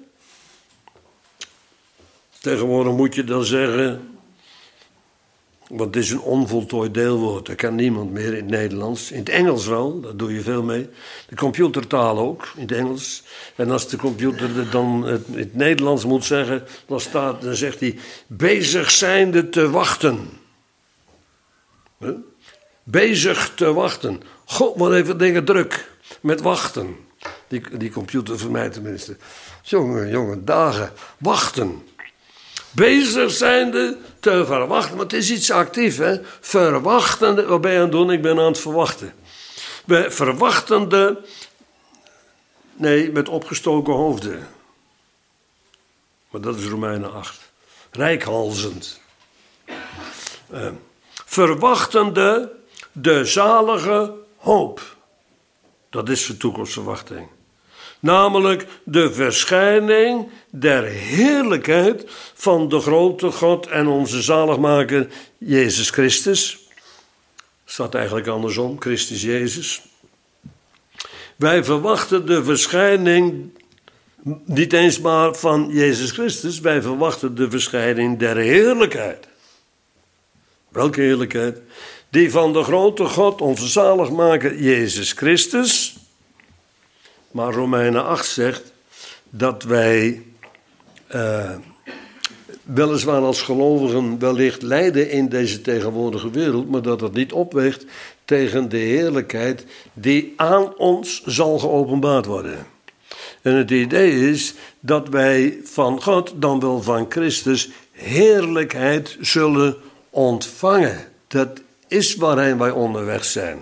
Tegenwoordig moet je dan zeggen, want het is een onvoltooid deelwoord, dat kan niemand meer in het Nederlands. In het Engels wel, daar doe je veel mee. De computertaal ook, in het Engels. En als de computer dan het, het Nederlands moet zeggen, dan, staat, dan zegt hij, bezig zijnde te wachten. Huh? Bezig te wachten. God, wat even dingen druk met wachten. Die, die computer voor mij tenminste. Jonge, jonge dagen, wachten. Bezig zijnde te verwachten, maar het is iets actief, hè? Verwachtende, wat ben je aan het doen? Ik ben aan het verwachten. Verwachtende, nee, met opgestoken hoofden. Maar dat is Romeinen acht. Rijkhalzend. Uh, verwachtende de zalige hoop. Dat is de toekomstverwachting. Namelijk de verschijning der heerlijkheid van de grote God en onze zaligmaker Jezus Christus. Staat eigenlijk andersom, Christus Jezus. Wij verwachten de verschijning, niet eens maar van Jezus Christus, wij verwachten de verschijning der heerlijkheid. Welke heerlijkheid? Die van de grote God, onze zaligmaker Jezus Christus. Maar Romeinen acht zegt dat wij uh, weliswaar als gelovigen wellicht lijden in deze tegenwoordige wereld, maar dat het niet opweegt tegen de heerlijkheid die aan ons zal geopenbaard worden. En het idee is dat wij van God, dan wel van Christus, heerlijkheid zullen ontvangen. Dat is waarheen wij onderweg zijn.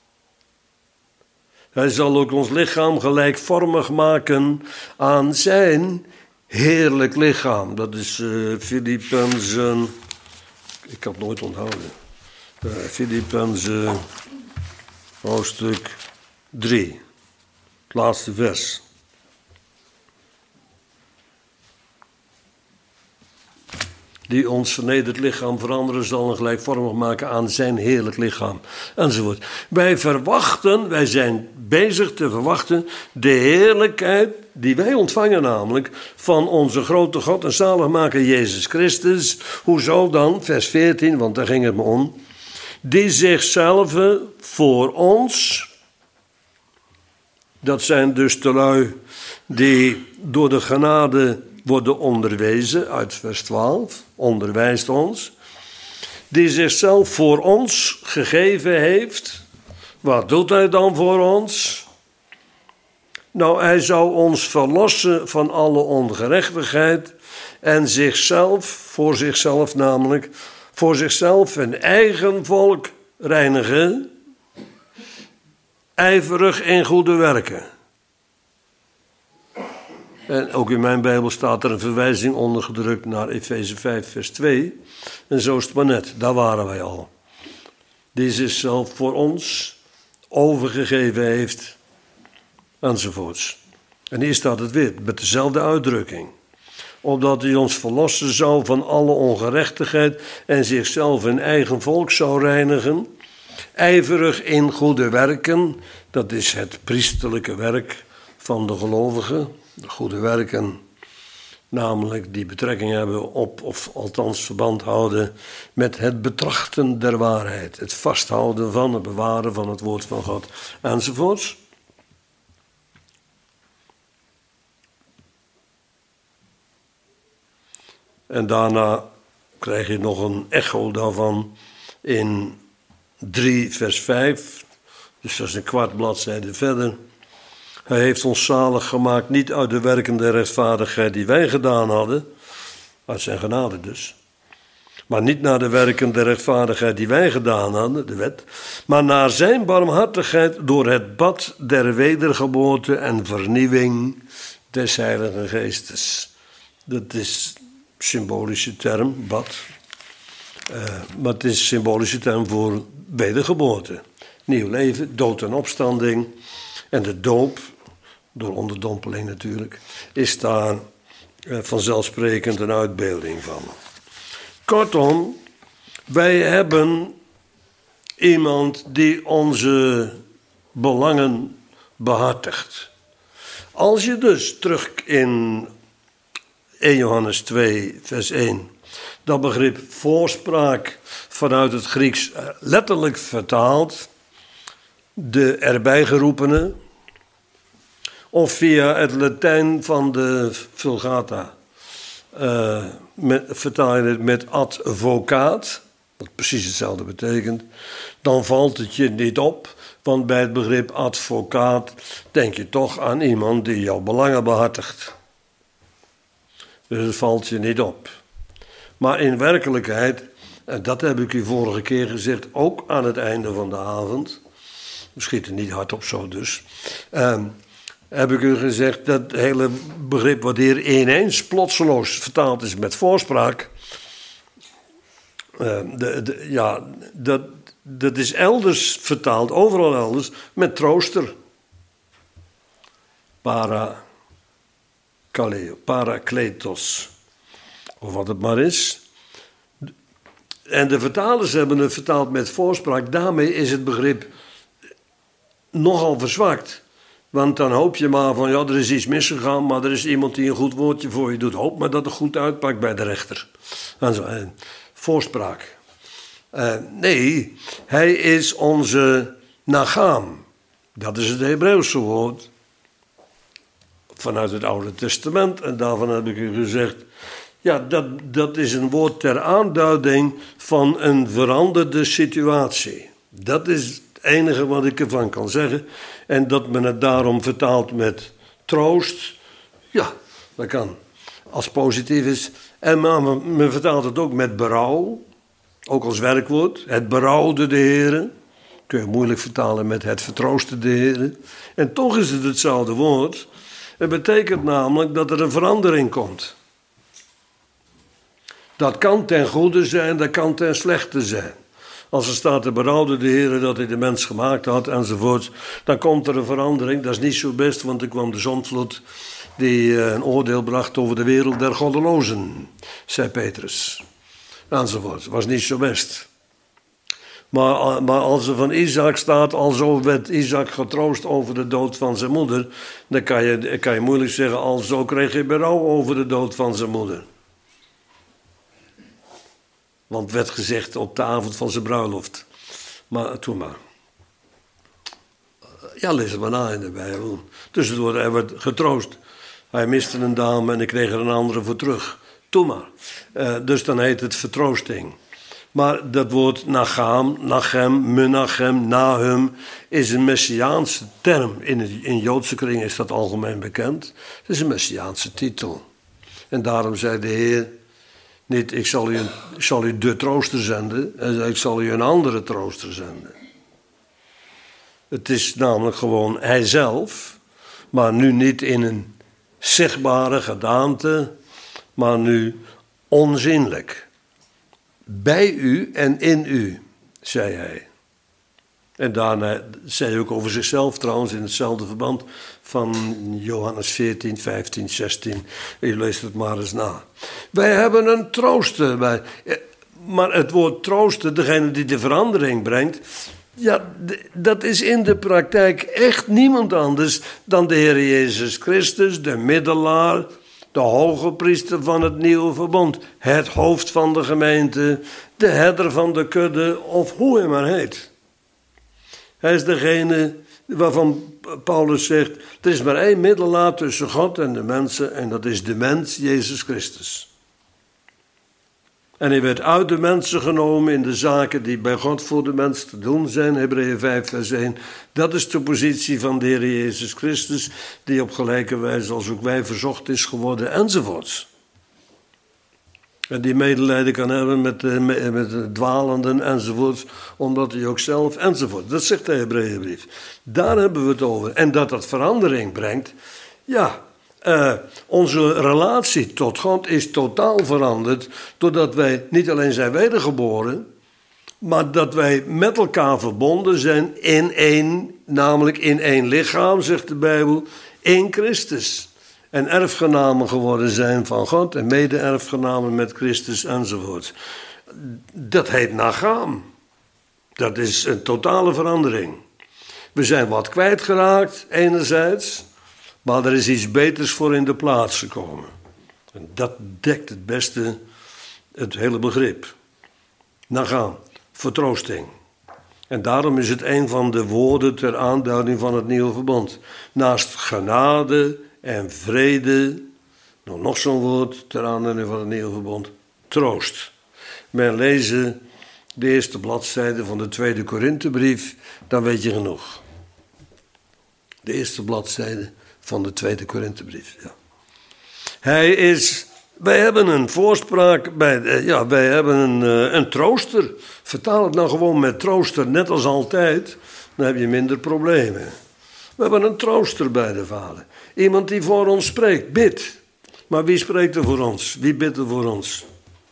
Hij zal ook ons lichaam gelijkvormig maken aan zijn heerlijk lichaam. Dat is uh, Filippenzen. Ik had het nooit onthouden. Uh, Filippenzen hoofdstuk drie. Het laatste vers. Die ons vernederd lichaam veranderen zal en gelijkvormig maken aan zijn heerlijk lichaam. Enzovoort. Wij verwachten, wij zijn bezig te verwachten de heerlijkheid die wij ontvangen namelijk van onze grote God en zaligmaker Jezus Christus. Hoezo dan? Vers veertien, want daar ging het me om. Die zichzelf voor ons, dat zijn dus de lui die door de genade worden onderwezen, uit vers twaalf, onderwijst ons, die zichzelf voor ons gegeven heeft. Wat doet hij dan voor ons? Nou, hij zou ons verlossen van alle ongerechtigheid en zichzelf, voor zichzelf namelijk, voor zichzelf een eigen volk reinigen, ijverig in goede werken. En ook in mijn Bijbel staat er een verwijzing ondergedrukt naar Efeze vijf vers twee. En zo is het maar net, daar waren wij al. Die zichzelf voor ons overgegeven heeft, enzovoorts. En hier staat het weer, met dezelfde uitdrukking. Opdat hij ons verlossen zou van alle ongerechtigheid en zichzelf een eigen volk zou reinigen. Ijverig in goede werken, dat is het priesterlijke werk van de gelovigen. De goede werken, namelijk die betrekking hebben op, of althans verband houden met het betrachten der waarheid. Het vasthouden van, het bewaren van het woord van God, enzovoorts. En daarna krijg je nog een echo daarvan in drie vers vijf. Dus dat is een kwart bladzijde verder. Hij heeft ons zalig gemaakt, niet uit de werken der rechtvaardigheid die wij gedaan hadden, uit zijn genade dus, maar niet naar de werken der rechtvaardigheid die wij gedaan hadden, de wet, maar naar zijn barmhartigheid door het bad der wedergeboorte en vernieuwing des Heiligen Geestes. Dat is een symbolische term, bad, uh, maar het is een symbolische term voor wedergeboorte. Nieuw leven, dood en opstanding. En de doop, door onderdompeling natuurlijk, is daar eh, vanzelfsprekend een uitbeelding van. Kortom, wij hebben iemand die onze belangen behartigt. Als je dus terug in eerste Johannes twee, vers één, dat begrip voorspraak vanuit het Grieks letterlijk vertaalt, de erbij geroepene, of via het Latijn van de Vulgata uh, met, vertaal je het met advocaat, wat precies hetzelfde betekent, dan valt het je niet op, want bij het begrip advocaat denk je toch aan iemand die jouw belangen behartigt. Dus het valt je niet op. Maar in werkelijkheid, en dat heb ik u vorige keer gezegd, ook aan het einde van de avond, we schieten niet hard op zo dus, uh, heb ik u gezegd dat het hele begrip wat hier ineens plotseloos vertaald is met voorspraak, uh, de, de, ja, dat, dat is elders vertaald, overal elders, met trooster. Para, kaleo, parakletos, of wat het maar is. En de vertalers hebben het vertaald met voorspraak, daarmee is het begrip nogal verzwakt. Want dan hoop je maar van, ja, er is iets misgegaan, maar er is iemand die een goed woordje voor je doet. Hoop maar dat het goed uitpakt bij de rechter. En zo, eh, voorspraak. Uh, nee, hij is onze nagaam. Dat is het Hebreeuwse woord. Vanuit het Oude Testament. En daarvan heb ik u gezegd, ja, dat, dat is een woord ter aanduiding van een veranderde situatie. Dat is het enige wat ik ervan kan zeggen. En dat men het daarom vertaalt met troost, ja, dat kan. Als het positief is. En maar men, men vertaalt het ook met berouw, ook als werkwoord. Het berouwde de Heere. Kun je moeilijk vertalen met het vertroostte de Heere. En toch is het hetzelfde woord. Het betekent namelijk dat er een verandering komt. Dat kan ten goede zijn, dat kan ten slechte zijn. Als er staat, de berouwde de Heere dat hij de mens gemaakt had enzovoort, dan komt er een verandering. Dat is niet zo best, want er kwam de zondvloed die een oordeel bracht over de wereld der goddelozen, zei Petrus. Enzovoort. Dat was niet zo best. Maar, maar als er van Isaac staat, alzo werd Isaac getroost over de dood van zijn moeder, dan kan je, kan je moeilijk zeggen, alzo kreeg hij berouw over de dood van zijn moeder. Want werd gezegd op de avond van zijn bruiloft. Maar toen maar. Ja, lees het maar na in de Bijbel. Tussendoor, hij werd getroost. Hij miste een dame en ik kreeg er een andere voor terug. Toen maar. Uh, dus dan heet het vertroosting. Maar dat woord Nacham, Nachem, Menachem, Nahum is een Messiaanse term. In, het, in Joodse kring is dat algemeen bekend. Het is een Messiaanse titel. En daarom zei de Heer niet, ik zal u, ik zal u de trooster zenden. Hij zei, ik zal u een andere trooster zenden. Het is namelijk gewoon hijzelf, maar nu niet in een zichtbare gedaante, maar nu onzienlijk. Bij u en in u, zei hij. En daarna zei hij ook over zichzelf trouwens in hetzelfde verband van Johannes veertien, vijftien, zestien. Je leest het maar eens na. Wij hebben een trooster. Bij, maar het woord trooster, degene die de verandering brengt, ja, dat is in de praktijk echt niemand anders dan de Heer Jezus Christus, de middelaar, de hoge priester van het nieuwe verbond, het hoofd van de gemeente, de herder van de kudde, of hoe hij maar heet. Hij is degene waarvan Paulus zegt, er is maar één middelaar tussen God en de mensen, en dat is de mens, Jezus Christus. En hij werd uit de mensen genomen in de zaken die bij God voor de mens te doen zijn, Hebreeën vijf vers één. Dat is de positie van de Heer Jezus Christus, die op gelijke wijze als ook wij verzocht is geworden, enzovoorts. En die medelijden kan hebben met de, met de dwalenden enzovoorts, omdat hij ook zelf enzovoort. Dat zegt de Hebreeënbrief. Daar hebben we het over. En dat dat verandering brengt, ja, uh, onze relatie tot God is totaal veranderd, doordat wij niet alleen zijn wedergeboren, maar dat wij met elkaar verbonden zijn in één, namelijk in één lichaam, zegt de Bijbel, in Christus. En erfgenamen geworden zijn van God en mede-erfgenamen met Christus enzovoort. Dat heet Nacham. Dat is een totale verandering. We zijn wat kwijtgeraakt enerzijds, maar er is iets beters voor in de plaats gekomen. En dat dekt het beste het hele begrip. Nacham, vertroosting. En daarom is het een van de woorden ter aanduiding van het nieuwe verbond. Naast genade en vrede, nog, nog zo'n woord ter aanleiding van het nieuwe verbond, troost. Men lezen de eerste bladzijde van de tweede Korinthebrief, dan weet je genoeg. De eerste bladzijde van de tweede Korinthebrief, ja. Hij is, wij hebben een voorspraak, bij, ja, wij hebben een, een trooster. Vertaal het nou gewoon met trooster, net als altijd, dan heb je minder problemen. We hebben een trooster bij de Vader. Iemand die voor ons spreekt, bidt. Maar wie spreekt er voor ons? Wie bidt er voor ons?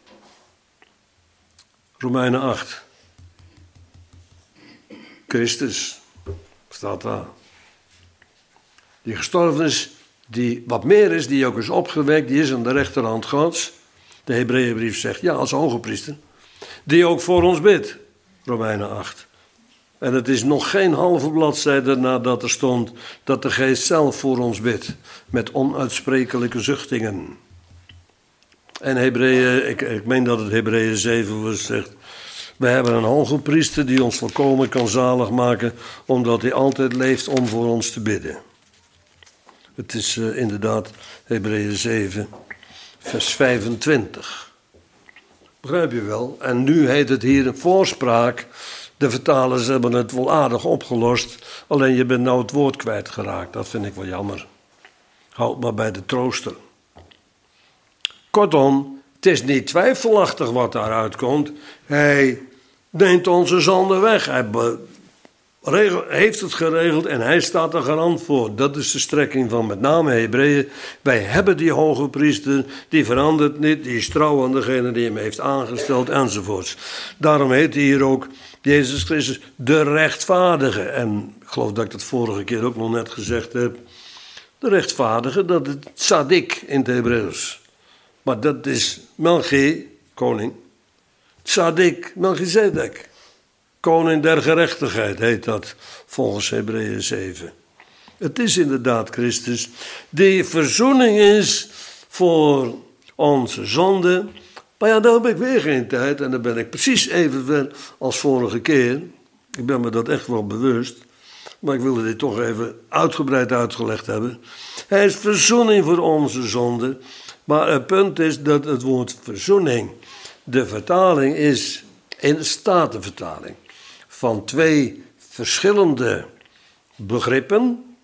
Romeinen acht. Christus staat daar. Die gestorven is, die wat meer is, die ook is opgewekt, die is aan de rechterhand Gods. De Hebreeënbrief zegt, ja, als hoge priester. Die ook voor ons bidt. Romeinen acht. En het is nog geen halve bladzijde nadat er stond dat de Geest zelf voor ons bidt. Met onuitsprekelijke zuchtingen. En Hebreeën, ik, ik meen dat het Hebreeën zeven was, zegt, we hebben een hoge priester die ons volkomen kan zalig maken, omdat hij altijd leeft om voor ons te bidden. Het is uh, inderdaad Hebreeën zeven, vers vijfentwintig. Begrijp je wel? En nu heet het hier een voorspraak. De vertalers hebben het wel aardig opgelost, alleen je bent nou het woord kwijtgeraakt. Dat vind ik wel jammer. Houd maar bij de trooster. Kortom, het is niet twijfelachtig wat daaruit komt. Hij neemt onze zonde weg. Hij be- regel, heeft het geregeld en hij staat er garant voor. Dat is de strekking van met name Hebreeën. Wij hebben die hoge priester, die verandert niet, die is trouw aan degene die hem heeft aangesteld enzovoorts. Daarom heet hij hier ook Jezus Christus de rechtvaardige. En ik geloof dat ik dat vorige keer ook nog net gezegd heb. De rechtvaardige, dat is tzadik in het Hebreeuws. Maar dat is Melchi, koning. Tzadik, Melchizedek. Koning der gerechtigheid heet dat volgens Hebreeën zeven. Het is inderdaad Christus die verzoening is voor onze zonde. Maar ja, daar heb ik weer geen tijd en dan ben ik precies even ver als vorige keer. Ik ben me dat echt wel bewust. Maar ik wilde dit toch even uitgebreid uitgelegd hebben. Hij is verzoening voor onze zonde. Maar het punt is dat het woord verzoening, de vertaling is in de Statenvertaling van twee verschillende begrippen.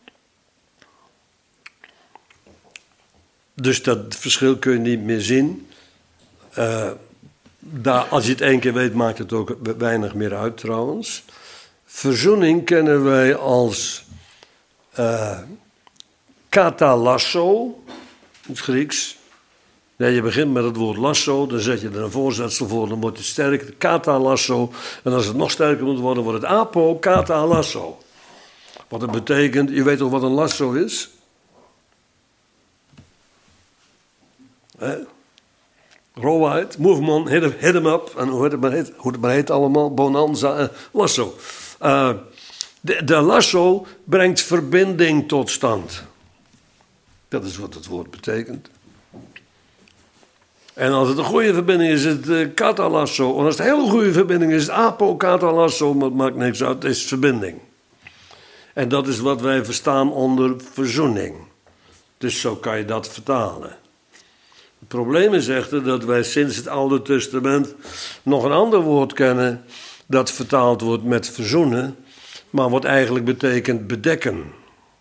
Dus dat verschil kun je niet meer zien. Uh, daar, als je het één keer weet, maakt het ook weinig meer uit trouwens. Verzoening kennen wij als uh, katalasso, in het Grieks. Nee, je begint met het woord lasso, dan zet je er een voorzetsel voor, dan wordt het sterker, katalasso. En als het nog sterker moet worden, wordt het apo katalasso. Wat het betekent, je weet toch wat een lasso is? Hè? Roll out, move on, hit, hit him up. En hoe het maar heet, hoe het maar heet allemaal, bonanza, uh, lasso. Uh, de, de lasso brengt verbinding tot stand. Dat is wat het woord betekent. En als het een goede verbinding is, is het uh, katalasso. En als het een hele goede verbinding is, is het apo katalasso. Maar het maakt niks uit, het is verbinding. En dat is wat wij verstaan onder verzoening. Dus zo kan je dat vertalen. Het probleem is echter dat wij sinds het Oude Testament nog een ander woord kennen dat vertaald wordt met verzoenen, maar wat eigenlijk betekent bedekken.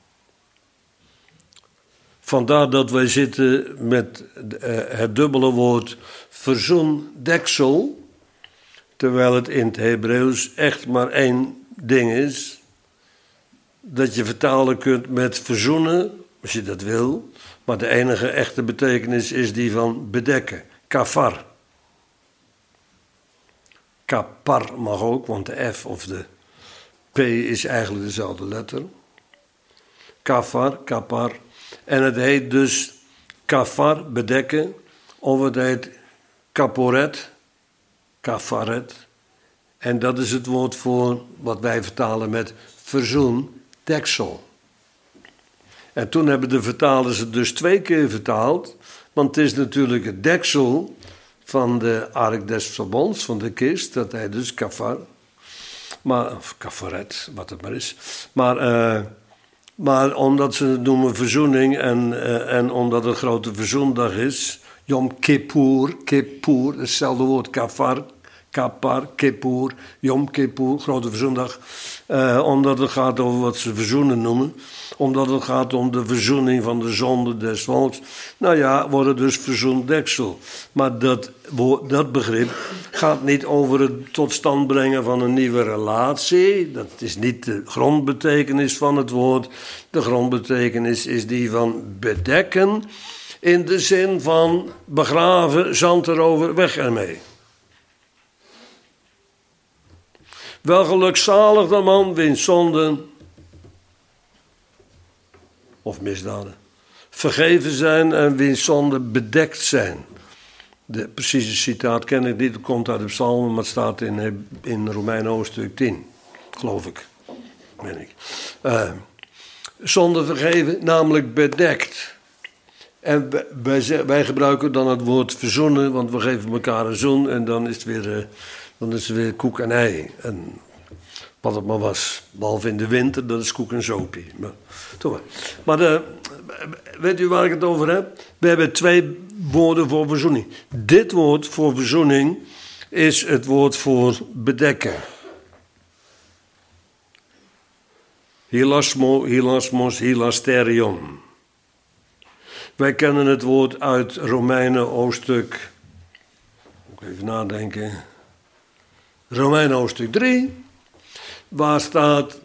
Vandaar dat wij zitten met het dubbele woord verzoendeksel, terwijl het in het Hebreeuws echt maar één ding is, dat je vertalen kunt met verzoenen, als je dat wil, maar de enige echte betekenis is die van bedekken, kafar. Kapar mag ook, want de F of de P is eigenlijk dezelfde letter. Kafar, kapar. En het heet dus kafar, bedekken, of het heet kaporet, kafaret. En dat is het woord voor wat wij vertalen met verzoendeksel. En toen hebben de vertalers het dus twee keer vertaald, want het is natuurlijk het deksel van de ark des verbonds, van de kist, dat heet dus kafar, maar, of kafaret, wat het maar is. Maar, uh, maar omdat ze het noemen verzoening en, uh, en omdat het grote verzoendag is, Yom Kippur, Kippur, hetzelfde woord, kafar, kapar, Kippur, Yom Kippur, grote verzoendag, uh, omdat het gaat over wat ze verzoenen noemen, omdat het gaat om de verzoening van de zonde des volks. Nou ja, wordt het dus verzoendeksel. Maar dat, dat begrip gaat niet over het tot stand brengen van een nieuwe relatie. Dat is niet de grondbetekenis van het woord. De grondbetekenis is die van bedekken, in de zin van begraven, zand erover, weg ermee. Wel gelukzalig de man wiens zonden of misdaden vergeven zijn en wiens zonden bedekt zijn. De precieze citaat ken ik niet, het komt uit de psalmen, maar het staat in, in Romeinen hoofdstuk tien, geloof ik, meen ik. Uh, zonden vergeven, namelijk bedekt. En wij, wij gebruiken dan het woord verzoenen, want we geven elkaar een zoen en dan is het weer, uh, dan is het weer koek en ei. En wat het maar was, behalve in de winter, dat is koek en zoopie. Maar, maar. maar de, weet u waar ik het over heb? We hebben twee woorden voor verzoening. Dit woord voor verzoening is het woord voor bedekken. Hilasmo, hilasmos, hilasterion. Wij kennen het woord uit Romeinen hoofdstuk, moet ik even nadenken, Romeinen hoofdstuk drie, waar staat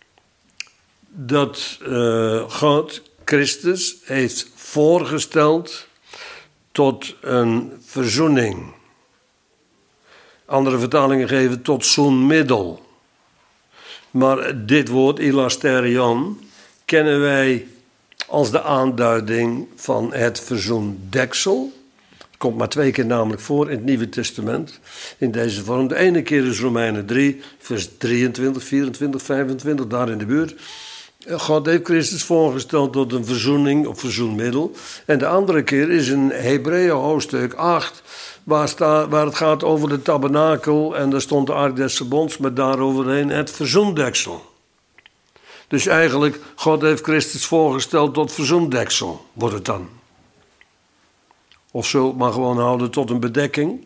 dat uh, God Christus heeft voorgesteld tot een verzoening. Andere vertalingen geven tot zoenmiddel. Maar dit woord, ilasterion, kennen wij als de aanduiding van het verzoendeksel. Het komt maar twee keer namelijk voor in het Nieuwe Testament in deze vorm. De ene keer is Romeinen drie, vers drieëntwintig, vierentwintig, vijfentwintig, daar in de buurt. God heeft Christus voorgesteld tot een verzoening of verzoenmiddel. En de andere keer is in Hebreeën hoofdstuk acht, waar, sta, waar het gaat over de tabernakel. En daar stond de ark des verbonds met daaroverheen het verzoendeksel. Dus eigenlijk, God heeft Christus voorgesteld tot verzoendeksel, wordt het dan. Of zo het maar gewoon houden tot een bedekking.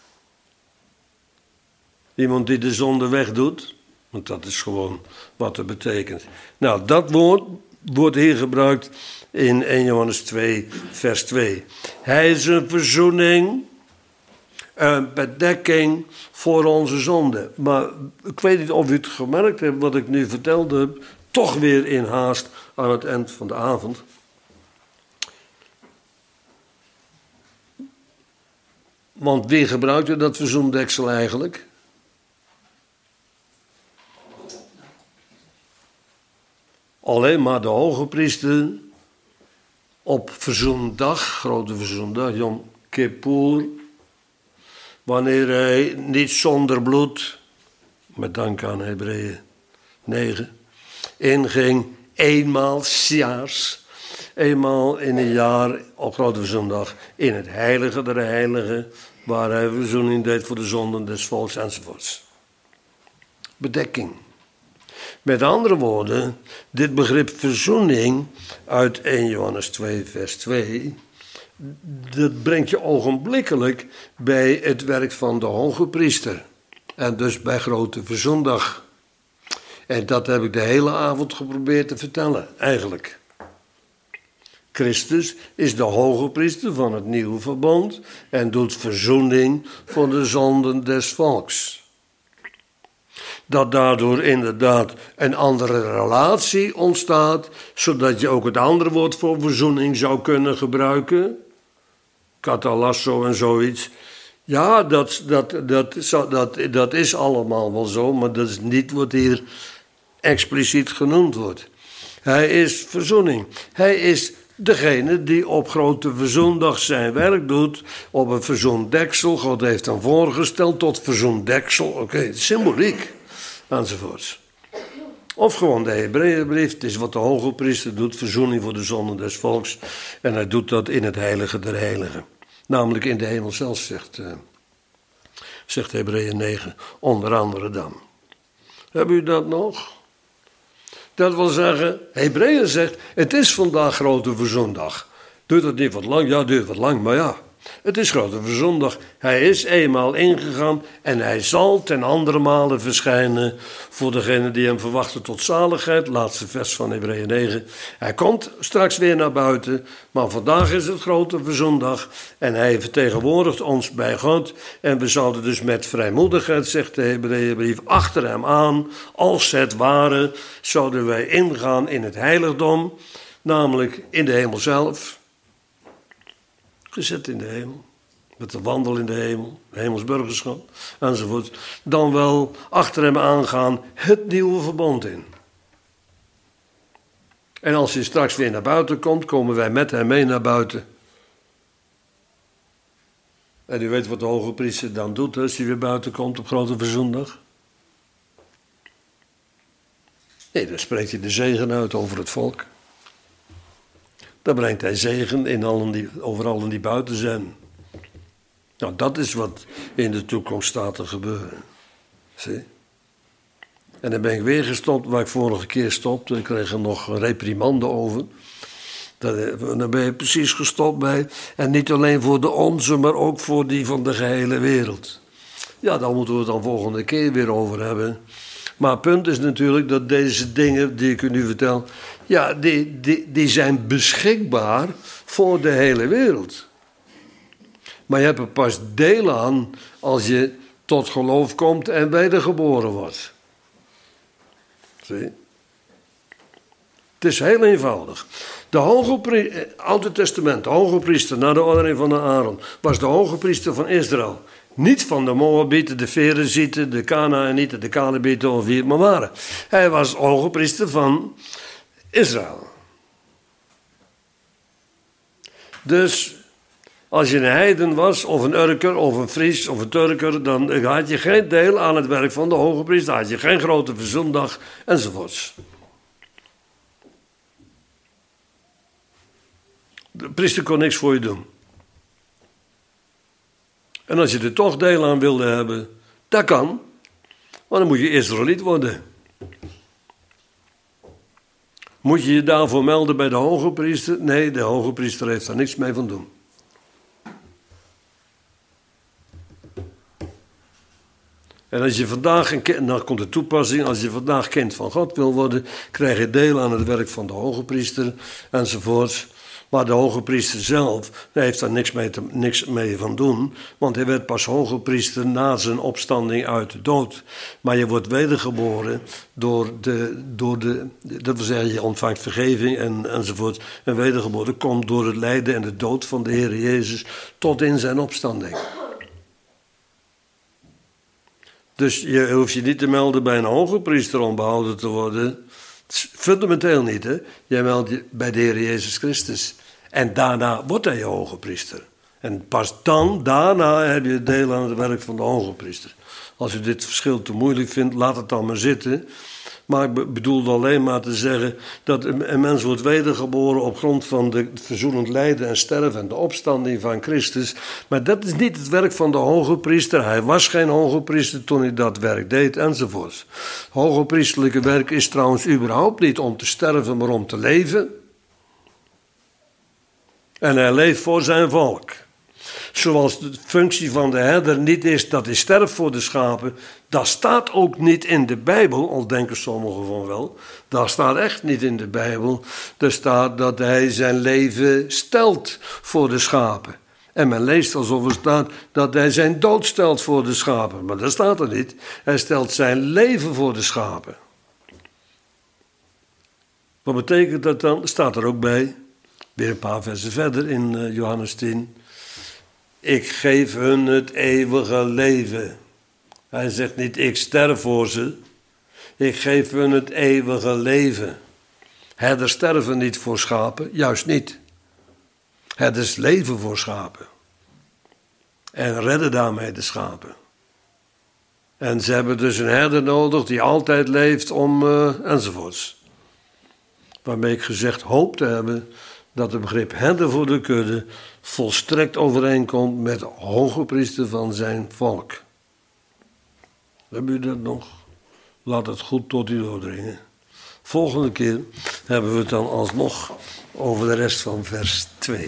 Iemand die de zonde wegdoet. Want dat is gewoon wat het betekent. Nou, dat woord wordt hier gebruikt in eerste Johannes twee, vers twee. Hij is een verzoening, een bedekking voor onze zonde. Maar ik weet niet of u het gemerkt hebt, wat ik nu verteld heb, toch weer in haast aan het eind van de avond. Want wie gebruikte dat verzoendeksel eigenlijk? Alleen maar de hoge priester op verzoendag, grote verzoendag, Yom Kippur, wanneer hij niet zonder bloed, met dank aan Hebreeën negen, inging eenmaal 's jaars, eenmaal in een jaar op grote verzoendag in het heilige der heiligen, waar hij verzoening deed voor de zonden des volks enzovoorts. Bedekking. Met andere woorden, dit begrip verzoening uit eerste Johannes twee, vers twee, dat brengt je ogenblikkelijk bij het werk van de hoge priester. En dus bij grote verzoendag. En dat heb ik de hele avond geprobeerd te vertellen, eigenlijk. Christus is de hoge priester van het nieuwe verbond en doet verzoening voor de zonden des volks. Dat daardoor inderdaad een andere relatie ontstaat, zodat je ook het andere woord voor verzoening zou kunnen gebruiken. Katalasso en zoiets. Ja, dat, dat, dat, dat, dat is allemaal wel zo, maar dat is niet wat hier expliciet genoemd wordt. Hij is verzoening. Hij is degene die op grote verzoendag zijn werk doet, op een verzoendeksel. God heeft hem voorgesteld tot verzoendeksel. Oké, okay, symboliek. Enzovoorts. Of gewoon de Hebreeënbrief. Het is wat de hoge priester doet. Verzoening voor de zonden des volks. En hij doet dat in het heilige der heiligen. Namelijk in de hemel zelf, zegt, uh, zegt Hebreeën negen. Onder andere dan. Hebben u dat nog? Dat wil zeggen, Hebreeën zegt, het is vandaag grote verzoendag. Duurt het niet wat lang? Ja, duurt wat lang, maar ja. Het is grote verzoendag. Hij is eenmaal ingegaan en hij zal ten andere male verschijnen voor degenen die hem verwachten tot zaligheid. Laatste vers van Hebreeën negen. Hij komt straks weer naar buiten, maar vandaag is het grote verzoendag en hij vertegenwoordigt ons bij God. En we zouden dus met vrijmoedigheid, zegt de Hebreeënbrief, achter hem aan, als het ware, zouden wij ingaan in het heiligdom, namelijk in de hemel zelf. Gezet in de hemel, met de wandel in de hemel, hemelsburgerschap, enzovoort. Dan wel achter hem aangaan het nieuwe verbond in. En als hij straks weer naar buiten komt, komen wij met hem mee naar buiten. En u weet wat de hoge priester dan doet als hij weer buiten komt op grote verzoendag? Nee, dan spreekt hij de zegen uit over het volk. Dan brengt hij zegen in allen die, over allen die buiten zijn. Nou, dat is wat in de toekomst staat te gebeuren. Zie? En dan ben ik weer gestopt waar ik vorige keer stopte. Ik kreeg er nog een reprimande over. Dan ben je precies gestopt bij. En niet alleen voor de onze, maar ook voor die van de gehele wereld. Ja, daar moeten we het dan volgende keer weer over hebben. Maar het punt is natuurlijk dat deze dingen die ik u nu vertel, ja, die, die, die zijn beschikbaar voor de hele wereld. Maar je hebt er pas deel aan als je tot geloof komt en wedergeboren wordt. Zie? Het is heel eenvoudig. De hoge priester, Oude Testament, de hoge priester, na de ordering van de Aaron, was de hoge priester van Israël. Niet van de Moabieten, de Ferezieten, de Kanaanieten, de Kalebieten of wie het maar waren. Hij was hoge priester van Israël. Dus als je een heiden was, of een Urker, of een Fries, of een Turker, dan had je geen deel aan het werk van de hoge priester. Dan had je geen grote verzoendag, enzovoorts. De priester kon niks voor je doen. En als je er toch deel aan wilde hebben, dat kan. Maar dan moet je Israëliet worden. Moet je je daarvoor melden bij de hoge priester? Nee, de hoge priester heeft daar niks mee van doen. En als je vandaag, een kind, dan komt de toepassing, als je vandaag kind van God wil worden, krijg je deel aan het werk van de hoge priester, enzovoorts. Maar de hoge priester zelf heeft daar niks mee, te, niks mee van doen. Want hij werd pas hoge priester na zijn opstanding uit de dood. Maar je wordt wedergeboren door de, door de dat wil zeggen, je ontvangt vergeving en, enzovoort. En wedergeboren komt door het lijden en de dood van de Heer Jezus tot in zijn opstanding. Dus je hoeft je niet te melden bij een hoge priester om behouden te worden. Fundamenteel niet, hè. Jij meldt je bij de Heer Jezus Christus. En daarna wordt hij je hoge priester. En pas dan, daarna heb je deel aan het werk van de hoge priester. Als u dit verschil te moeilijk vindt, laat het dan maar zitten. Maar ik bedoelde alleen maar te zeggen dat een mens wordt wedergeboren op grond van de verzoenend lijden en sterven en de opstanding van Christus. Maar dat is niet het werk van de hoge priester. Hij was geen hoge priester toen hij dat werk deed, enzovoort. Hoge priesterlijke werk is trouwens überhaupt niet om te sterven, maar om te leven. En hij leeft voor zijn volk. Zoals de functie van de herder niet is dat hij sterft voor de schapen. Dat staat ook niet in de Bijbel, al denken sommigen van wel. Dat staat echt niet in de Bijbel. Er staat dat hij zijn leven stelt voor de schapen. En men leest alsof er staat dat hij zijn dood stelt voor de schapen. Maar dat staat er niet. Hij stelt zijn leven voor de schapen. Wat betekent dat dan? Staat er ook bij. Weer een paar versen verder in Johannes tien. Ik geef hun het eeuwige leven. Hij zegt niet, ik sterf voor ze. Ik geef hun het eeuwige leven. Herders sterven niet voor schapen, juist niet. Herders leven voor schapen. En redden daarmee de schapen. En ze hebben dus een herder nodig die altijd leeft om, uh, enzovoorts. Waarmee ik gezegd hoop te hebben dat het begrip herder voor de kudde volstrekt overeenkomt met de hoge priester van zijn volk. Hebben u dat nog? Laat het goed tot u doordringen. Volgende keer hebben we het dan alsnog over de rest van vers twee.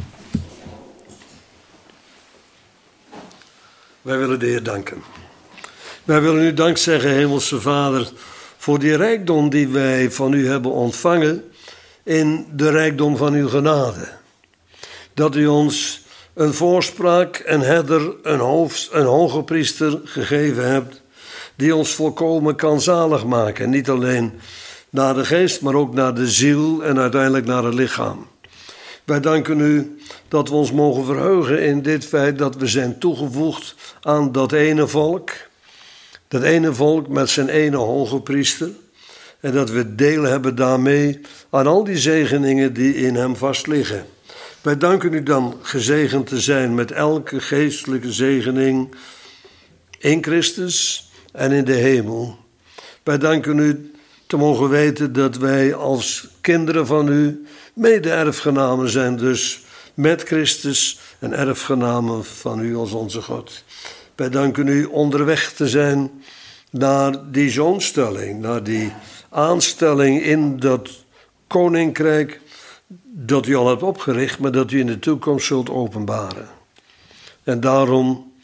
Wij willen de Heer danken. Wij willen u dank zeggen, Hemelse Vader, voor die rijkdom die wij van u hebben ontvangen in de rijkdom van uw genade. Dat u ons een voorspraak, een herder, een hoofd, een hoge priester gegeven hebt, die ons volkomen kan zalig maken. Niet alleen naar de geest, maar ook naar de ziel en uiteindelijk naar het lichaam. Wij danken u dat we ons mogen verheugen in dit feit dat we zijn toegevoegd aan dat ene volk. Dat ene volk met zijn ene hoge priester. En dat we deel hebben daarmee aan al die zegeningen die in hem vastliggen. Wij danken u dan gezegend te zijn met elke geestelijke zegening in Christus en in de hemel. Wij danken u te mogen weten dat wij als kinderen van u mede-erfgenamen zijn, dus met Christus en erfgenamen van u als onze God. Wij danken u onderweg te zijn naar die zoonstelling, naar die aanstelling in dat koninkrijk dat u al hebt opgericht, maar dat u in de toekomst zult openbaren. En daarom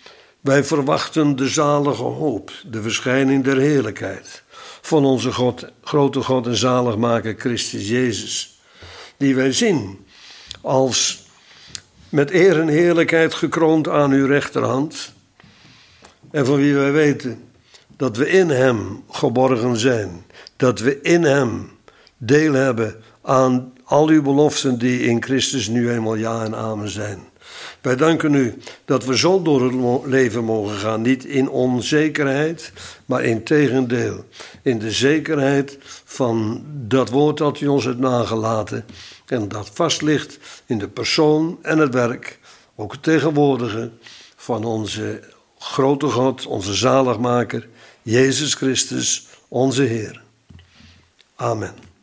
Wij verwachten de zalige hoop, de verschijning der heerlijkheid van onze God, grote God en zaligmaker Christus Jezus, die wij zien als met eer en heerlijkheid gekroond aan uw rechterhand, en van wie wij weten dat we in hem geborgen zijn, dat we in hem deel hebben aan al uw beloften die in Christus nu eenmaal ja en amen zijn. Wij danken u dat we zo door het leven mogen gaan, niet in onzekerheid, maar in tegendeel, in de zekerheid van dat woord dat u ons hebt nagelaten en dat vast ligt in de persoon en het werk, ook het tegenwoordige, van onze grote God, onze zaligmaker, Jezus Christus, onze Heer. Amen.